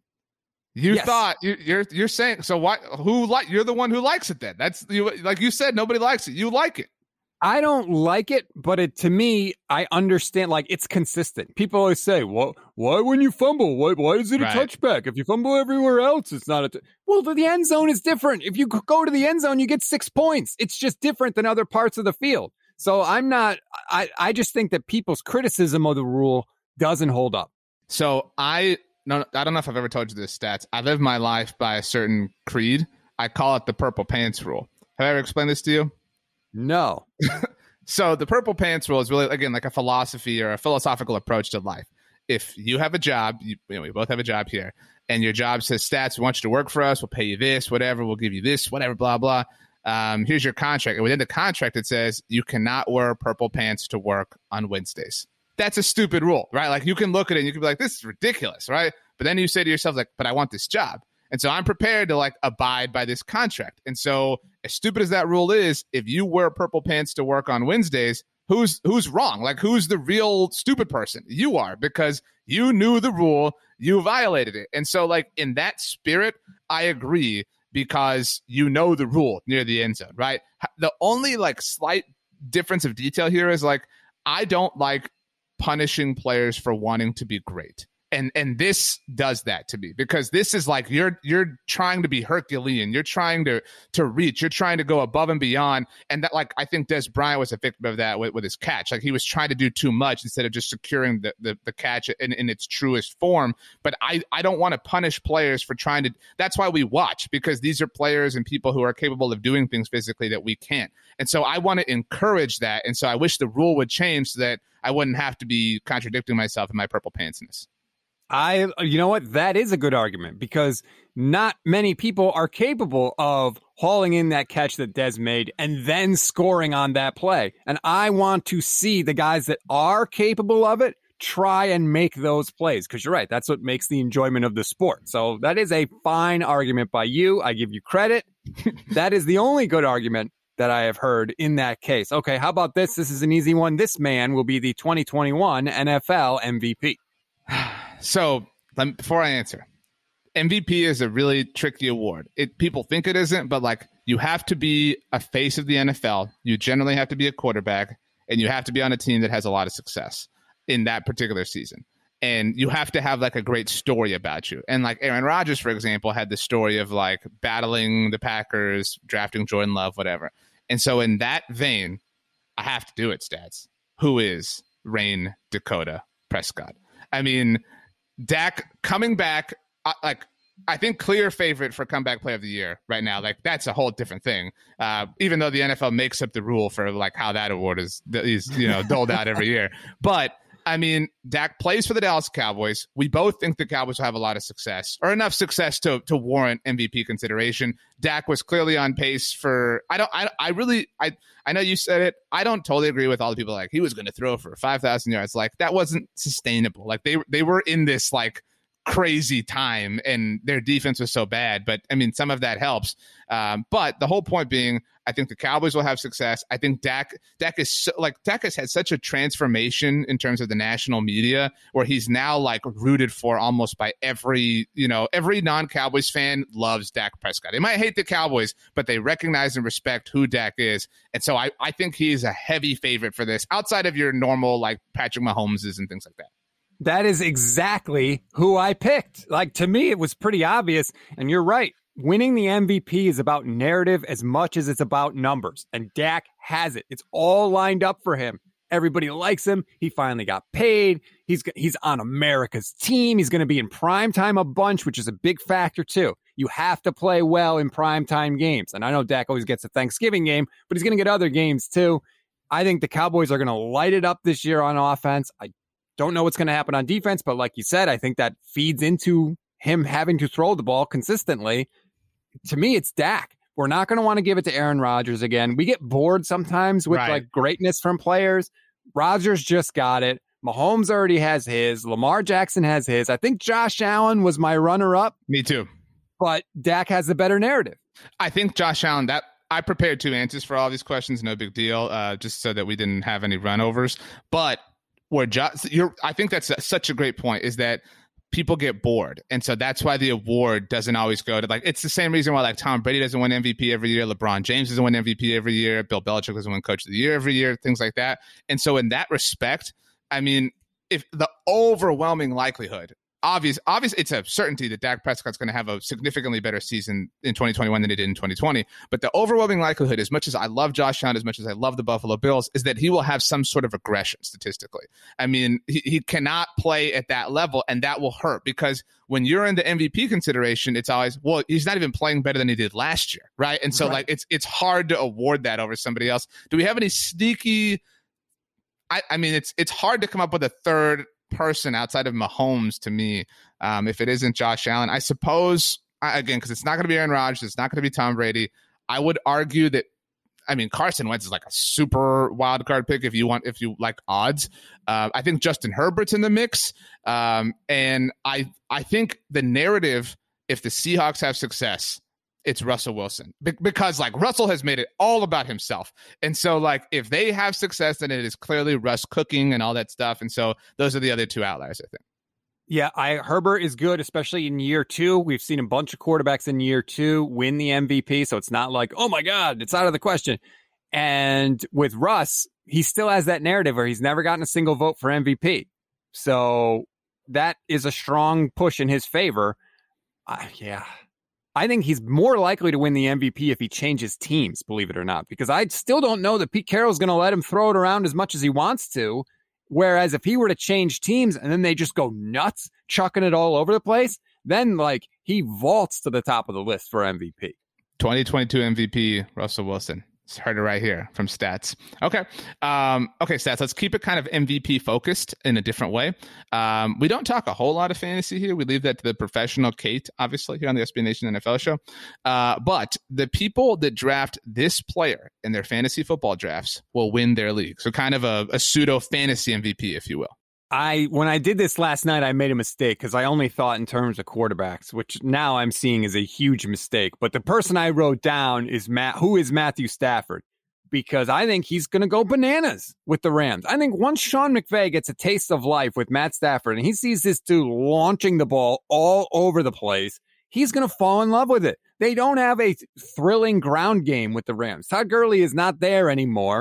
Speaker 3: You thought you're saying so. Why? You're the one who likes it? Then that's like you said. Nobody likes it. You like it.
Speaker 2: I don't like it, but to me, I understand. Like it's consistent. People always say, "Well, why when you fumble? Why is it a touchback? If you fumble everywhere else, it's not a." Well, the end zone is different. If you go to the end zone, you get 6 points. It's just different than other parts of the field. So I'm not. I just think that people's criticism of the rule doesn't hold up.
Speaker 3: So I don't know if I've ever told you this, Stats. I live my life by a certain creed. I call it the purple pants rule. Have I ever explained this to you?
Speaker 2: No.
Speaker 3: So the purple pants rule is really, again, like a philosophy or a philosophical approach to life. If you have a job, we both have a job here, and your job says, Stats, we want you to work for us. We'll pay you this, whatever. We'll give you this, whatever, blah, blah. Here's your contract. And within the contract, it says you cannot wear purple pants to work on Wednesdays. That's a stupid rule, right? Like you can look at it and you can be like, this is ridiculous, right? But then you say to yourself, like, but I want this job. And so I'm prepared to like abide by this contract. And so as stupid as that rule is, if you wear purple pants to work on Wednesdays, who's wrong? Like who's the real stupid person? You are, because you knew the rule, you violated it. And so like in that spirit, I agree, because you know the rule near the end zone, right? The only like slight difference of detail here is like, I don't like punishing players for wanting to be great. And this does that to me, because this is like you're trying to be Herculean. You're trying to reach. You're trying to go above and beyond. And that, like, I think Des Bryant was a victim of that with his catch. Like he was trying to do too much instead of just securing the catch in its truest form. But I don't want to punish players for trying to. That's why we watch, because these are players and people who are capable of doing things physically that we can't. And so I want to encourage that. And so I wish the rule would change so that I wouldn't have to be contradicting myself in my purple pantsiness.
Speaker 2: You know what? That is a good argument, because not many people are capable of hauling in that catch that Des made and then scoring on that play. And I want to see the guys that are capable of it try and make those plays, because you're right. That's what makes the enjoyment of the sport. So that is a fine argument by you. I give you credit. That is the only good argument that I have heard in that case. Okay, how about this? This is an easy one. This man will be the 2021 NFL MVP.
Speaker 3: So before I answer, MVP is a really tricky award. People think it isn't, but like you have to be a face of the NFL. You generally have to be a quarterback, and you have to be on a team that has a lot of success in that particular season. And you have to have like a great story about you. And like Aaron Rodgers, for example, had the story of like battling the Packers, drafting Jordan Love, whatever. And so in that vein, I have to do it, Stats. Who is Rayne Dakota Prescott? I mean, Dak coming back, I think clear favorite for comeback player of the year right now. Like that's a whole different thing. Even though the NFL makes up the rule for like how that award is doled out every year. But I mean, Dak plays for the Dallas Cowboys. We both think the Cowboys will have a lot of success or enough success to warrant MVP consideration. Dak was clearly on pace for, I know you said it. I don't totally agree with all the people like he was going to throw for 5,000 yards. Like that wasn't sustainable. Like they were in this like crazy time and their defense was so bad, but I mean, some of that helps. But the whole point being, I think the Cowboys will have success. I think Dak has had such a transformation in terms of the national media where he's now like rooted for almost by every non-Cowboys fan loves Dak Prescott. They might hate the Cowboys, but they recognize and respect who Dak is. And so I think he's a heavy favorite for this outside of your normal like Patrick Mahomeses and things like that.
Speaker 2: That is exactly who I picked. Like, to me, it was pretty obvious. And you're right. Winning the MVP is about narrative as much as it's about numbers. And Dak has it. It's all lined up for him. Everybody likes him. He finally got paid. He's on America's team. He's going to be in primetime a bunch, which is a big factor, too. You have to play well in primetime games. And I know Dak always gets a Thanksgiving game, but he's going to get other games, too. I think the Cowboys are going to light it up this year on offense. I don't know what's going to happen on defense, but like you said, I think that feeds into him having to throw the ball consistently. To me, it's Dak. We're not going to want to give it to Aaron Rodgers again. We get bored sometimes with like greatness from players. Rodgers just got it. Mahomes already has his. Lamar Jackson has his. I think Josh Allen was my runner-up.
Speaker 3: Me too.
Speaker 2: But Dak has the better narrative.
Speaker 3: I think Josh Allen, I prepared 2 answers for all these questions. No big deal. Just so that we didn't have any runovers. But I think that's such a great point is that people get bored. And so that's why the award doesn't always go to like, it's the same reason why like Tom Brady doesn't win MVP every year. LeBron James doesn't win MVP every year. Bill Belichick doesn't win Coach of the Year every year, things like that. And so in that respect, I mean, if the overwhelming likelihood, obvious, it's a certainty that Dak Prescott's going to have a significantly better season in 2021 than he did in 2020. But the overwhelming likelihood, as much as I love Josh Allen, as much as I love the Buffalo Bills, is that he will have some sort of regression statistically. I mean, he cannot play at that level, and that will hurt because when you're in the MVP consideration, it's always, well, he's not even playing better than he did last year, right? And so like it's hard to award that over somebody else. Do we have any sneaky? I mean, it's hard to come up with a third person outside of Mahomes to me, if it isn't Josh Allen. I suppose, again, because it's not going to be Aaron Rodgers, it's not going to be Tom Brady. I would argue that, I mean, Carson Wentz is like a super wild card pick if you like odds. I think Justin Herbert's in the mix. And I think the narrative, if the Seahawks have success, it's Russell Wilson because like Russell has made it all about himself. And so like if they have success, then it is clearly Russ cooking and all that stuff. And so those are the other 2 outliers, I think.
Speaker 2: Yeah, Herbert is good, especially in year 2. We've seen a bunch of quarterbacks in year 2 win the MVP. So it's not like, oh my God, it's out of the question. And with Russ, he still has that narrative where he's never gotten a single vote for MVP. So that is a strong push in his favor. Yeah. I think he's more likely to win the MVP if he changes teams, believe it or not, because I still don't know that Pete Carroll's going to let him throw it around as much as he wants to. Whereas if he were to change teams and then they just go nuts, chucking it all over the place, then like he vaults to the top of the list for MVP.
Speaker 3: 2022 MVP, Russell Wilson. It's heard it right here from Stats. Okay. Okay, Stats, let's keep it kind of MVP focused in a different way. We don't talk a whole lot of fantasy here. We leave that to the professional Kate, obviously, here on the SB Nation NFL show. But the people that draft this player in their fantasy football drafts will win their league. So kind of a pseudo fantasy MVP, if you will.
Speaker 2: When I did this last night, I made a mistake because I only thought in terms of quarterbacks, which now I'm seeing is a huge mistake. But the person I wrote down is who is Matthew Stafford, because I think he's going to go bananas with the Rams. I think once Sean McVay gets a taste of life with Matt Stafford and he sees this dude launching the ball all over the place, he's going to fall in love with it. They don't have a thrilling ground game with the Rams. Todd Gurley is not there anymore.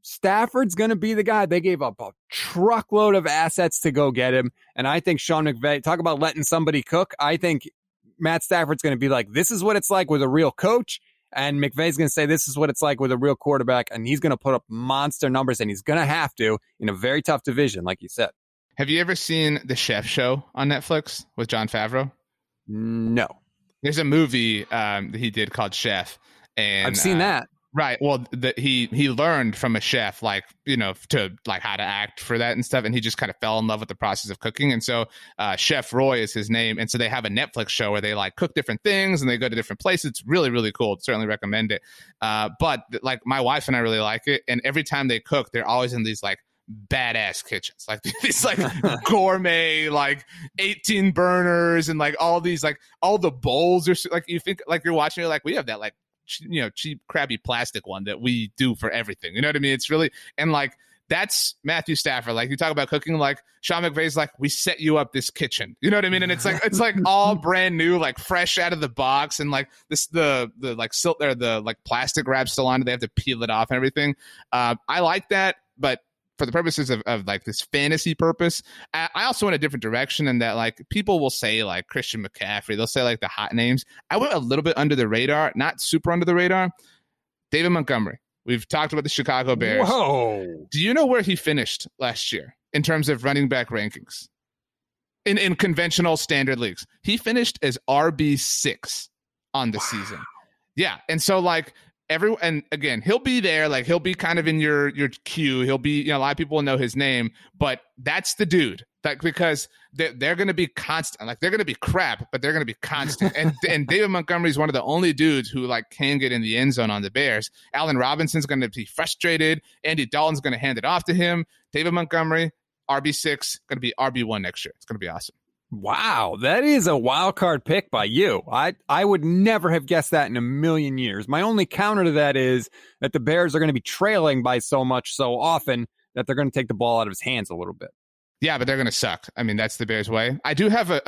Speaker 2: Stafford's going to be the guy. They gave up a truckload of assets to go get him. And I think Sean McVay, talk about letting somebody cook. I think Matt Stafford's going to be like, this is what it's like with a real coach. And McVay's going to say, this is what it's like with a real quarterback. And he's going to put up monster numbers, and he's going to have to in a very tough division, like you said.
Speaker 3: Have you ever seen The Chef Show on Netflix with Jon Favreau?
Speaker 2: No.
Speaker 3: There's a movie that he did called Chef. And
Speaker 2: I've seen that.
Speaker 3: Right. Well, he learned from a chef, like, you know, to like how to act for that and stuff. And he just kind of fell in love with the process of cooking. And so Chef Roy is his name. And so they have a Netflix show where they like cook different things and they go to different places. It's really, really cool. Certainly recommend it. But like my wife and I really like it. And every time they cook, they're always in these like badass kitchens, like these like gourmet, like 18 burners and like all these, like all the bowls are like, you think like you're watching, you're like, we have that like, you know, cheap, crappy plastic one that we do for everything. You know what I mean? It's really, and like, that's Matthew Stafford. Like you talk about cooking, like Sean McVay's like, we set you up this kitchen. You know what I mean? And it's like all brand new, like fresh out of the box. And like this, the like silk or the like plastic wrap still on it. They have to peel it off and everything. I like that, but for the purposes of like this fantasy purpose, I also went a different direction in that like people will say like Christian McCaffrey, they'll say like the hot names. I went a little bit under the radar, not super under the radar. David Montgomery. We've talked about the Chicago Bears.
Speaker 2: Whoa.
Speaker 3: Do you know where he finished last year in terms of running back rankings in conventional standard leagues? He finished as RB6 on the season. Yeah. And so like, and again, he'll be there, like he'll be kind of in your queue. He'll be, you know, a lot of people will know his name, but that's the dude. Like, because they're going to be constant. Like they're going to be crap, but they're going to be constant. And David Montgomery is one of the only dudes who like can get in the end zone on the Bears. Allen Robinson's going to be frustrated. Andy Dalton's going to hand it off to him. David Montgomery, RB6, going to be RB1 next year. It's going to be awesome.
Speaker 2: Wow, that is a wild card pick by you. I would never have guessed that in a million years. My only counter to that is that the Bears are going to be trailing by so much so often that they're going to take the ball out of his hands a little bit.
Speaker 3: Yeah, but they're going to suck. I mean, that's the Bears' way. I do have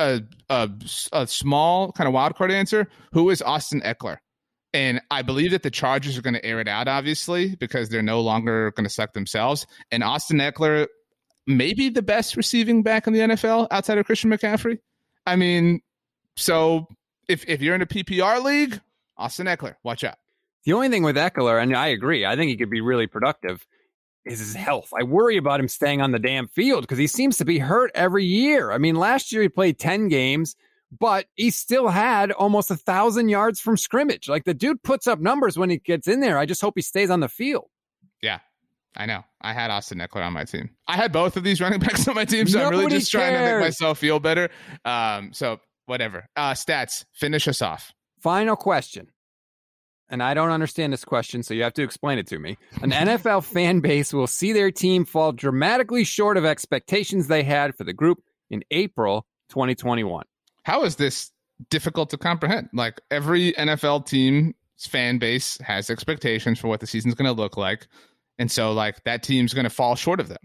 Speaker 3: a small kind of wild card answer. Who is Austin Eckler? And I believe that the Chargers are going to air it out, obviously, because they're no longer going to suck themselves. And Austin Eckler, maybe the best receiving back in the NFL outside of Christian McCaffrey. I mean, so if you're in a PPR league, Austin Eckler, watch out.
Speaker 2: The only thing with Eckler, and I agree, I think he could be really productive, is his health. I worry about him staying on the damn field because he seems to be hurt every year. I mean, last year he played 10 games, but he still had almost 1,000 yards from scrimmage. Like the dude puts up numbers when he gets in there. I just hope he stays on the field.
Speaker 3: Yeah. I know. I had Austin Eckler on my team. I had both of these running backs on my team, so I'm really just trying to make myself feel better. So whatever. Stats, finish us off.
Speaker 2: Final question. And I don't understand this question, so you have to explain it to me. An NFL fan base will see their team fall dramatically short of expectations they had for the group in April 2021.
Speaker 3: How is this difficult to comprehend? Like every NFL team's fan base has expectations for what the season's going to look like. And so, like, that team's going to fall short of them.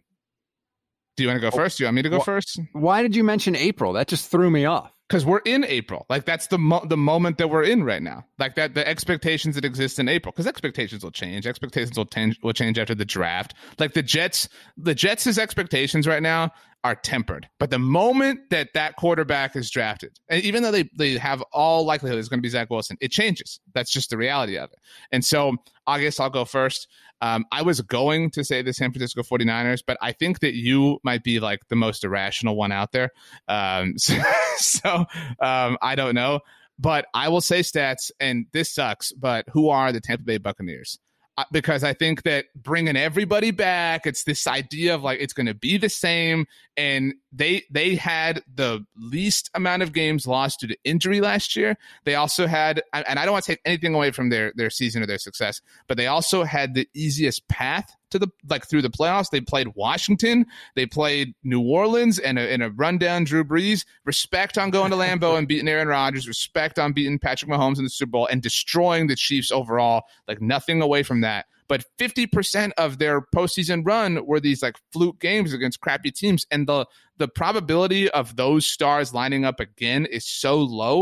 Speaker 3: Do you want to go first? Do you want me to go first?
Speaker 2: Why did you mention April? That just threw me off.
Speaker 3: Because we're in April. Like, that's the moment that we're in right now. Like, that the expectations that exist in April. Because expectations will change. Expectations will change after the draft. Like, the Jets' expectations right now are tempered. But the moment that quarterback is drafted, and even though they have all likelihood it's going to be Zach Wilson, it changes. That's just the reality of it. And so, I guess I'll go first. I was going to say the San Francisco 49ers, but I think that you might be like the most irrational one out there. So I don't know, but I will say stats, and this sucks, but who are the Tampa Bay Buccaneers? Because I think that bringing everybody back, it's this idea of like it's going to be the same, and they had the least amount of games lost due to injury last year. They also had, and I don't want to take anything away from their season or their success, but they also had the easiest path to through the playoffs. They played Washington, they played New Orleans, and a rundown Drew Brees. Respect on going to Lambeau and beating Aaron Rodgers. Respect on beating Patrick Mahomes in the Super Bowl and destroying the Chiefs overall. Like nothing away from that. But 50% of their postseason run were these like fluke games against crappy teams, and the probability of those stars lining up again is so low.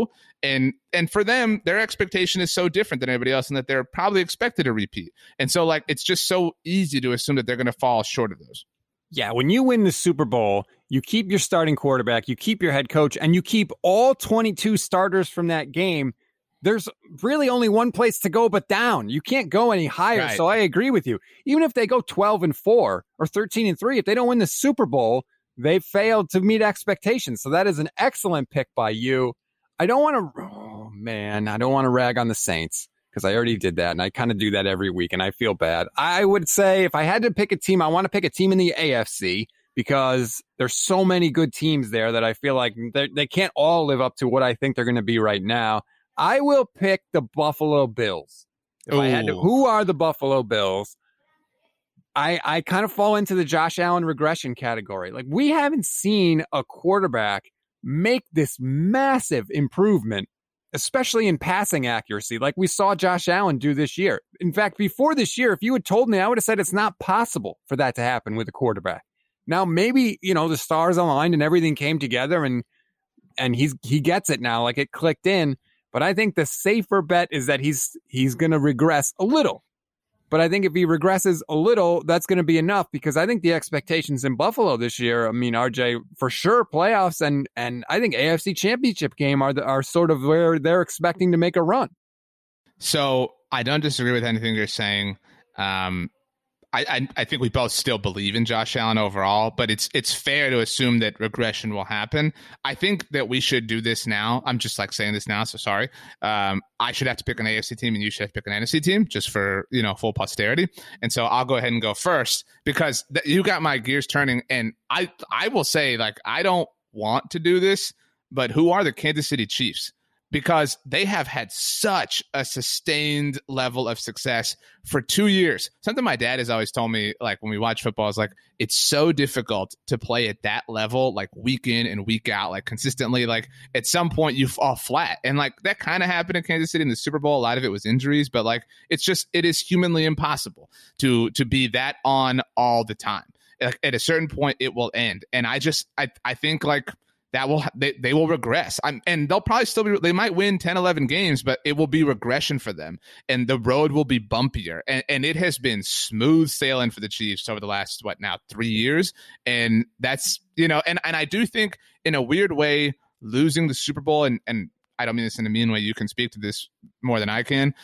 Speaker 3: And for them, their expectation is so different than everybody else, and that they're probably expected to repeat. And so, like, it's just so easy to assume that they're going to fall short of those.
Speaker 2: Yeah, when you win the Super Bowl, you keep your starting quarterback, you keep your head coach, and you keep all 22 starters from that game. There's really only one place to go but down. You can't go any higher. Right. So I agree with you. Even if they go 12-4 or 13-3, if they don't win the Super Bowl, they failed to meet expectations. So that is an excellent pick by you. I don't want to rag on the Saints because I already did that, and I kind of do that every week, and I feel bad. I would say if I had to pick a team, I want to pick a team in the AFC because there's so many good teams there that I feel like they can't all live up to what I think they're going to be right now. I will pick the Buffalo Bills. If I had to, who are the Buffalo Bills? I kind of fall into the Josh Allen regression category. Like, we haven't seen a quarterback make this massive improvement, especially in passing accuracy, like we saw Josh Allen do this year. In fact, before this year, if you had told me, I would have said it's not possible for that to happen with a quarterback. Now, maybe, the stars aligned and everything came together and he gets it now, like it clicked in. But I think the safer bet is that he's going to regress a little. But I think if he regresses a little, that's going to be enough, because I think the expectations in Buffalo this year, I mean, RJ, for sure playoffs and I think AFC Championship game are sort of where they're expecting to make a run.
Speaker 3: So I don't disagree with anything you're saying. I think we both still believe in Josh Allen overall, but it's fair to assume that regression will happen. I think that we should do this now. I'm just like saying this now, so sorry. I should have to pick an AFC team and you should have to pick an NFC team just for, full posterity. And so I'll go ahead and go first because you got my gears turning. And I will say, like, I don't want to do this, but who are the Kansas City Chiefs? Because they have had such a sustained level of success for 2 years. Something my dad has always told me, like, when we watch football, is like, it's so difficult to play at that level, like week in and week out, like consistently. Like, at some point you fall flat. And like, that kind of happened in Kansas City in the Super Bowl. A lot of it was injuries, but like, it is humanly impossible to be that on all the time. At a certain point, it will end. And I think like, they will regress. And they'll probably they might win 10, 11 games, but it will be regression for them. And the road will be bumpier. And it has been smooth sailing for the Chiefs over the last, 3 years. And that's, and I do think in a weird way, losing the Super Bowl, and I don't mean this in a mean way, you can speak to this more than I can,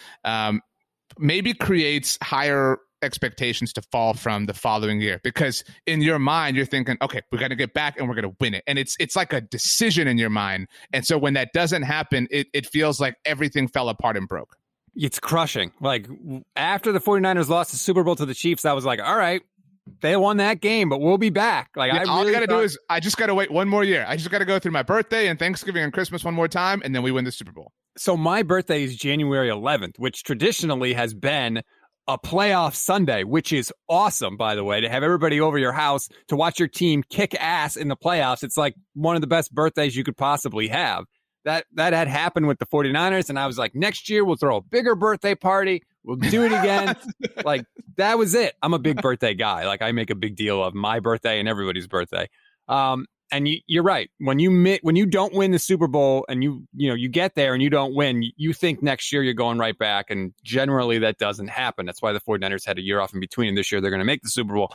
Speaker 3: maybe creates higher expectations to fall from the following year, because in your mind you're thinking, okay, we're going to get back and we're going to win it, and it's like a decision in your mind. And so when that doesn't happen, it feels like everything fell apart and broke.
Speaker 2: It's crushing. Like, after the 49ers lost the Super Bowl to the Chiefs, I was like, all right, they won that game, but we'll be back. Like,
Speaker 3: all I got to do is I just got to wait one more year. I just got to go through my birthday and Thanksgiving and Christmas one more time, and then we win the Super Bowl.
Speaker 2: So my birthday is January 11th, which traditionally has been a playoff Sunday, which is awesome, by the way, to have everybody over your house to watch your team kick ass in the playoffs. It's like one of the best birthdays you could possibly have. That had happened with the 49ers, and I was like, next year we'll throw a bigger birthday party. We'll do it again. Like, that was it. I'm a big birthday guy. Like, I make a big deal of my birthday and everybody's birthday. And you're right. When you don't win the Super Bowl and you get there and you don't win, you think next year you're going right back. And generally that doesn't happen. That's why the 49ers had a year off in between. And this year they're going to make the Super Bowl.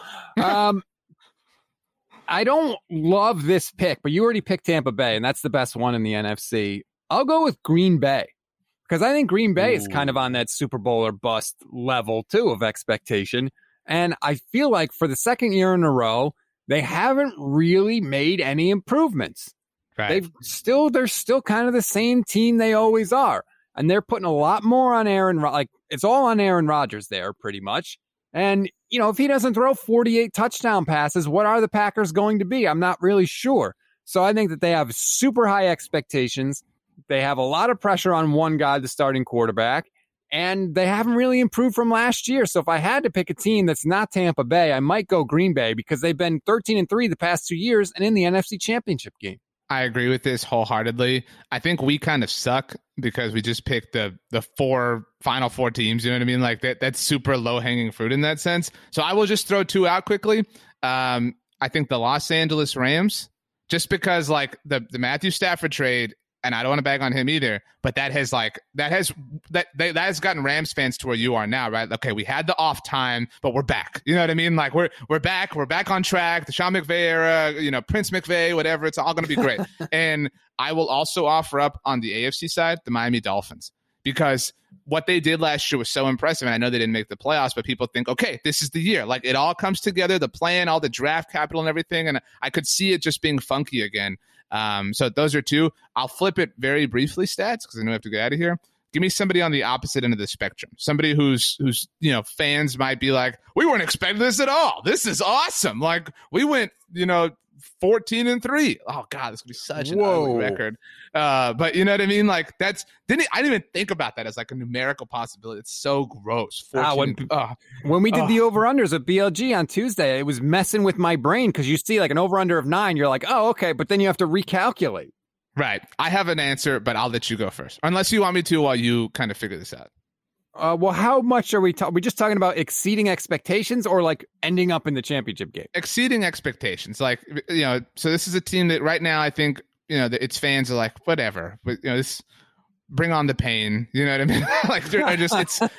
Speaker 2: I don't love this pick, but you already picked Tampa Bay, and that's the best one in the NFC. I'll go with Green Bay, because I think Green Bay is kind of on that Super Bowl or bust level too of expectation. And I feel like for the second year in a row, they haven't really made any improvements.
Speaker 3: Right.
Speaker 2: They're still kind of the same team they always are. And they're putting a lot more on it's all on Aaron Rodgers there pretty much. And, if he doesn't throw 48 touchdown passes, what are the Packers going to be? I'm not really sure. So I think that they have super high expectations. They have a lot of pressure on one guy, the starting quarterback. And they haven't really improved from last year. So if I had to pick a team that's not Tampa Bay, I might go Green Bay, because they've been 13-3 the past 2 years and in the NFC Championship game.
Speaker 3: I agree with this wholeheartedly. I think we kind of suck because we just picked the final four teams. You know what I mean? Like that's super low hanging fruit in that sense. So I will just throw two out quickly. I think the Los Angeles Rams, just because like the Matthew Stafford trade and I don't want to bag on him either, but that has gotten Rams fans to where you are now, right? Okay, we had the off time, but we're back. You know what I mean? Like we're back on track. The Sean McVay era, Prince McVay, whatever. It's all going to be great. And I will also offer up on the AFC side the Miami Dolphins, because what they did last year was so impressive. And I know they didn't make the playoffs, but people think, okay, this is the year. Like it all comes together, the plan, all the draft capital and everything. And I could see it just being funky again. So those are two. I'll flip it very briefly, Stats, because I know I have to get out of here. Give me somebody on the opposite end of the spectrum. Somebody who's fans might be like, we weren't expecting this at all. This is awesome. Like we went, 14-3. Oh God, this could be such an ugly record. But you know what I mean? Like I didn't even think about that as like a numerical possibility. It's so gross.
Speaker 2: When we did the over-unders at BLG on Tuesday, it was messing with my brain because you see like an over-under of 9, you're like, oh, okay, but then you have to recalculate.
Speaker 3: Right. I have an answer, but I'll let you go first. Unless you want me to while you kind of figure this out.
Speaker 2: Well, how much are we talking? We just talking about exceeding expectations or like ending up in the championship game?
Speaker 3: Exceeding expectations. Like, so this is a team that right now I think, its fans are like, whatever. But, this bring on the pain. You know what I mean? Like, they're just,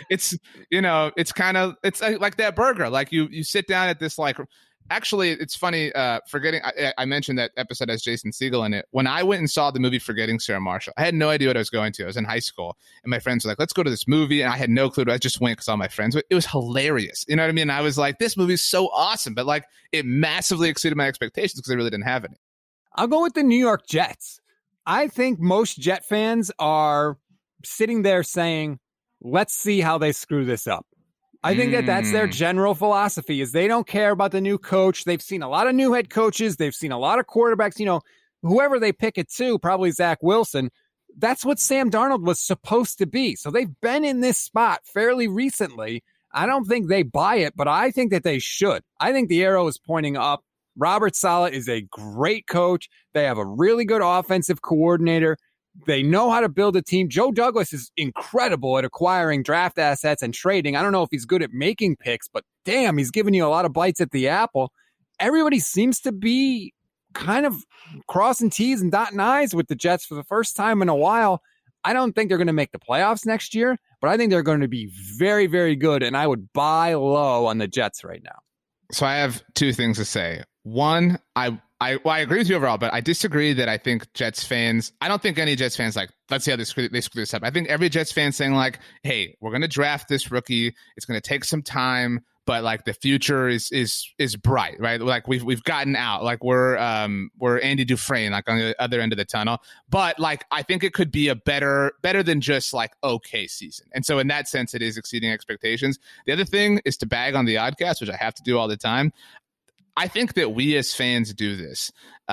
Speaker 3: it's kind of, it's like that burger. Like you sit down at this, like, actually, it's funny, forgetting, I mentioned that episode has Jason Segel in it. When I went and saw the movie Forgetting Sarah Marshall, I had no idea what I was going to. I was in high school, and my friends were like, let's go to this movie, and I had no clue. I just went because all my friends went. It was hilarious. You know what I mean? I was like, this movie's so awesome, but like, it massively exceeded my expectations because I really didn't have any.
Speaker 2: I'll go with the New York Jets. I think most Jet fans are sitting there saying, let's see how they screw this up. I think that's their general philosophy is they don't care about the new coach. They've seen a lot of new head coaches. They've seen a lot of quarterbacks, whoever they pick it to, probably Zach Wilson. That's what Sam Darnold was supposed to be. So they've been in this spot fairly recently. I don't think they buy it, but I think that they should. I think the arrow is pointing up. Robert Saleh is a great coach. They have a really good offensive coordinator. They know how to build a team. Joe Douglas is incredible at acquiring draft assets and trading. I don't know if he's good at making picks, but damn, he's giving you a lot of bites at the apple. Everybody seems to be kind of crossing T's and dotting I's with the Jets for the first time in a while. I don't think they're going to make the playoffs next year, but I think they're going to be very, very good, and I would buy low on the Jets right now.
Speaker 3: So I have two things to say. One, I agree with you overall, but I disagree that I think Jets fans, I don't think any Jets fans like, let's see how they screw this up. I think every Jets fan saying like, hey, we're going to draft this rookie. It's going to take some time, but like the future is bright, right? Like we've gotten out, like we're Andy Dufresne, like on the other end of the tunnel. But like, I think it could be a better than just like okay season. And so in that sense, it is exceeding expectations. The other thing is to bag on the Oddcast, which I have to do all the time. I think that we as fans do this.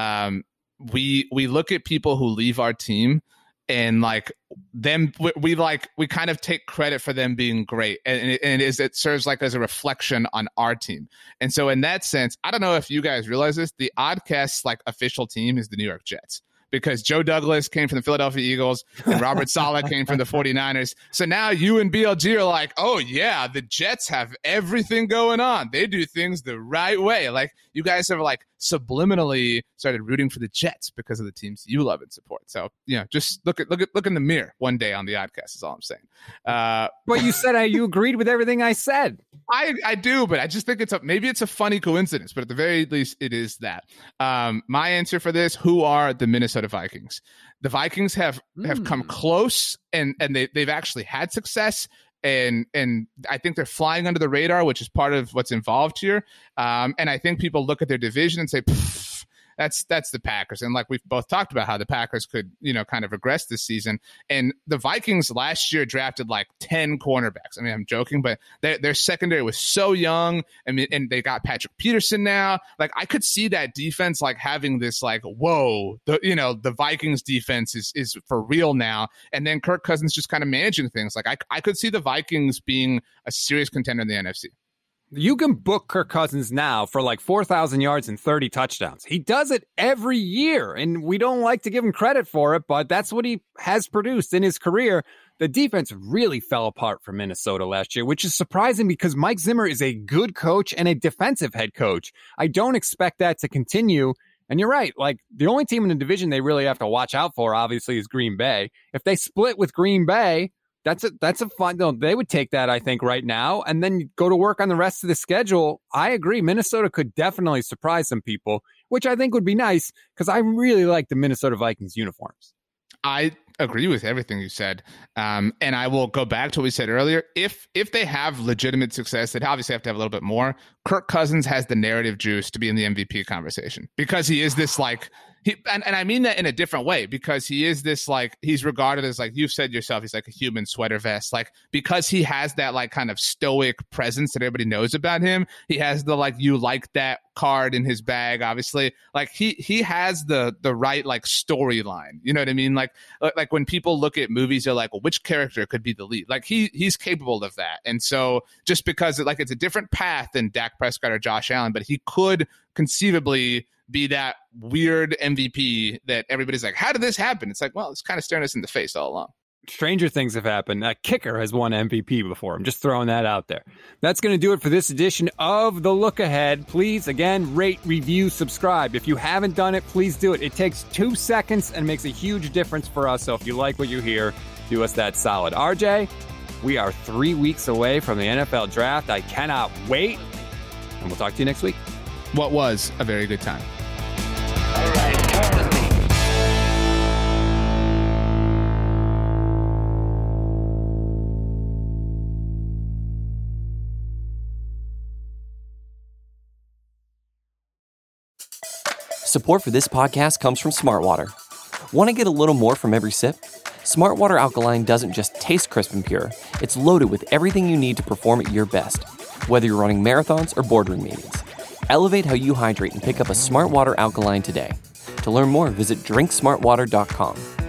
Speaker 3: We look at people who leave our team and like them, we kind of take credit for them being great, and it serves like as a reflection on our team. And so in that sense, I don't know if you guys realize this, the Oddcast like official team is the New York Jets. Because Joe Douglas came from the Philadelphia Eagles and Robert Saleh came from the 49ers. So now you and BLG are like, oh, yeah, the Jets have everything going on. They do things the right way. Like you guys have like subliminally started rooting for the Jets because of the teams you love and support. So, just look in the mirror one day on the Oddcast is all I'm saying.
Speaker 2: But you said you agreed with everything I said.
Speaker 3: I do, but I just think maybe it's a funny coincidence, but at the very least it is that. My answer for this, who are the Minnesota Vikings? The Vikings have come close and they've actually had success. And I think they're flying under the radar, which is part of what's involved here. And I think people look at their division and say, that's the Packers. And like we've both talked about how the Packers could, kind of regress this season. And the Vikings last year drafted like 10 cornerbacks. I mean, I'm joking, but their secondary was so young. I mean, and they got Patrick Peterson now. Like I could see that defense like having this like, whoa, the Vikings defense is for real now. And then Kirk Cousins just kind of managing things. Like I could see the Vikings being a serious contender in the NFC.
Speaker 2: You can book Kirk Cousins now for like 4,000 yards and 30 touchdowns. He does it every year, and we don't like to give him credit for it, but that's what he has produced in his career. The defense really fell apart for Minnesota last year, which is surprising because Mike Zimmer is a good coach and a defensive head coach. I don't expect that to continue, And you're right. Like, the only team in the division they really have to watch out for, obviously, is Green Bay. If they split with Green Bay, that's a fun. They would take that, I think, right now, and then go to work on the rest of the schedule. I agree. Minnesota could definitely surprise some people, which I think would be nice because I really like the Minnesota Vikings uniforms.
Speaker 3: I agree with everything you said. And I will go back to what we said earlier. If they have legitimate success, they'd obviously have to have a little bit more. Kirk Cousins has the narrative juice to be in the MVP conversation because he is this like, and I mean that in a different way, because he is this like, he's regarded as, like you've said yourself, he's like a human sweater vest. Like, because he has that like kind of stoic presence that everybody knows about him. He has the like, you like that card in his bag, obviously. Like he has the right like storyline. You know what I mean? Like when people look at movies, they're like, well, which character could be the lead? Like he's capable of that. And so just because it's a different path than Dak Prescott or Josh Allen, but he could conceivably be that weird MVP that everybody's like, how did this happen? It's like, well, it's kind of staring us in the face all along.
Speaker 2: Stranger things have happened. That kicker has won MVP before. I'm just throwing that out there. That's going to do it for this edition of The Look Ahead. Please, again, rate, review, subscribe. If you haven't done it, please do it. It takes 2 seconds and makes a huge difference for us. So if you like what you hear, do us that solid. RJ, we are 3 weeks away from the NFL draft. I cannot wait. And we'll talk to you next week.
Speaker 3: What was a very good time.
Speaker 5: All right, come with me.
Speaker 4: Support for this podcast comes from Smartwater. Want to get a little more from every sip? Smartwater Alkaline doesn't just taste crisp and pure, it's loaded with everything you need to perform at your best, whether you're running marathons or boardroom meetings. Elevate how you hydrate and pick up a Smartwater Alkaline today. To learn more, visit drinksmartwater.com.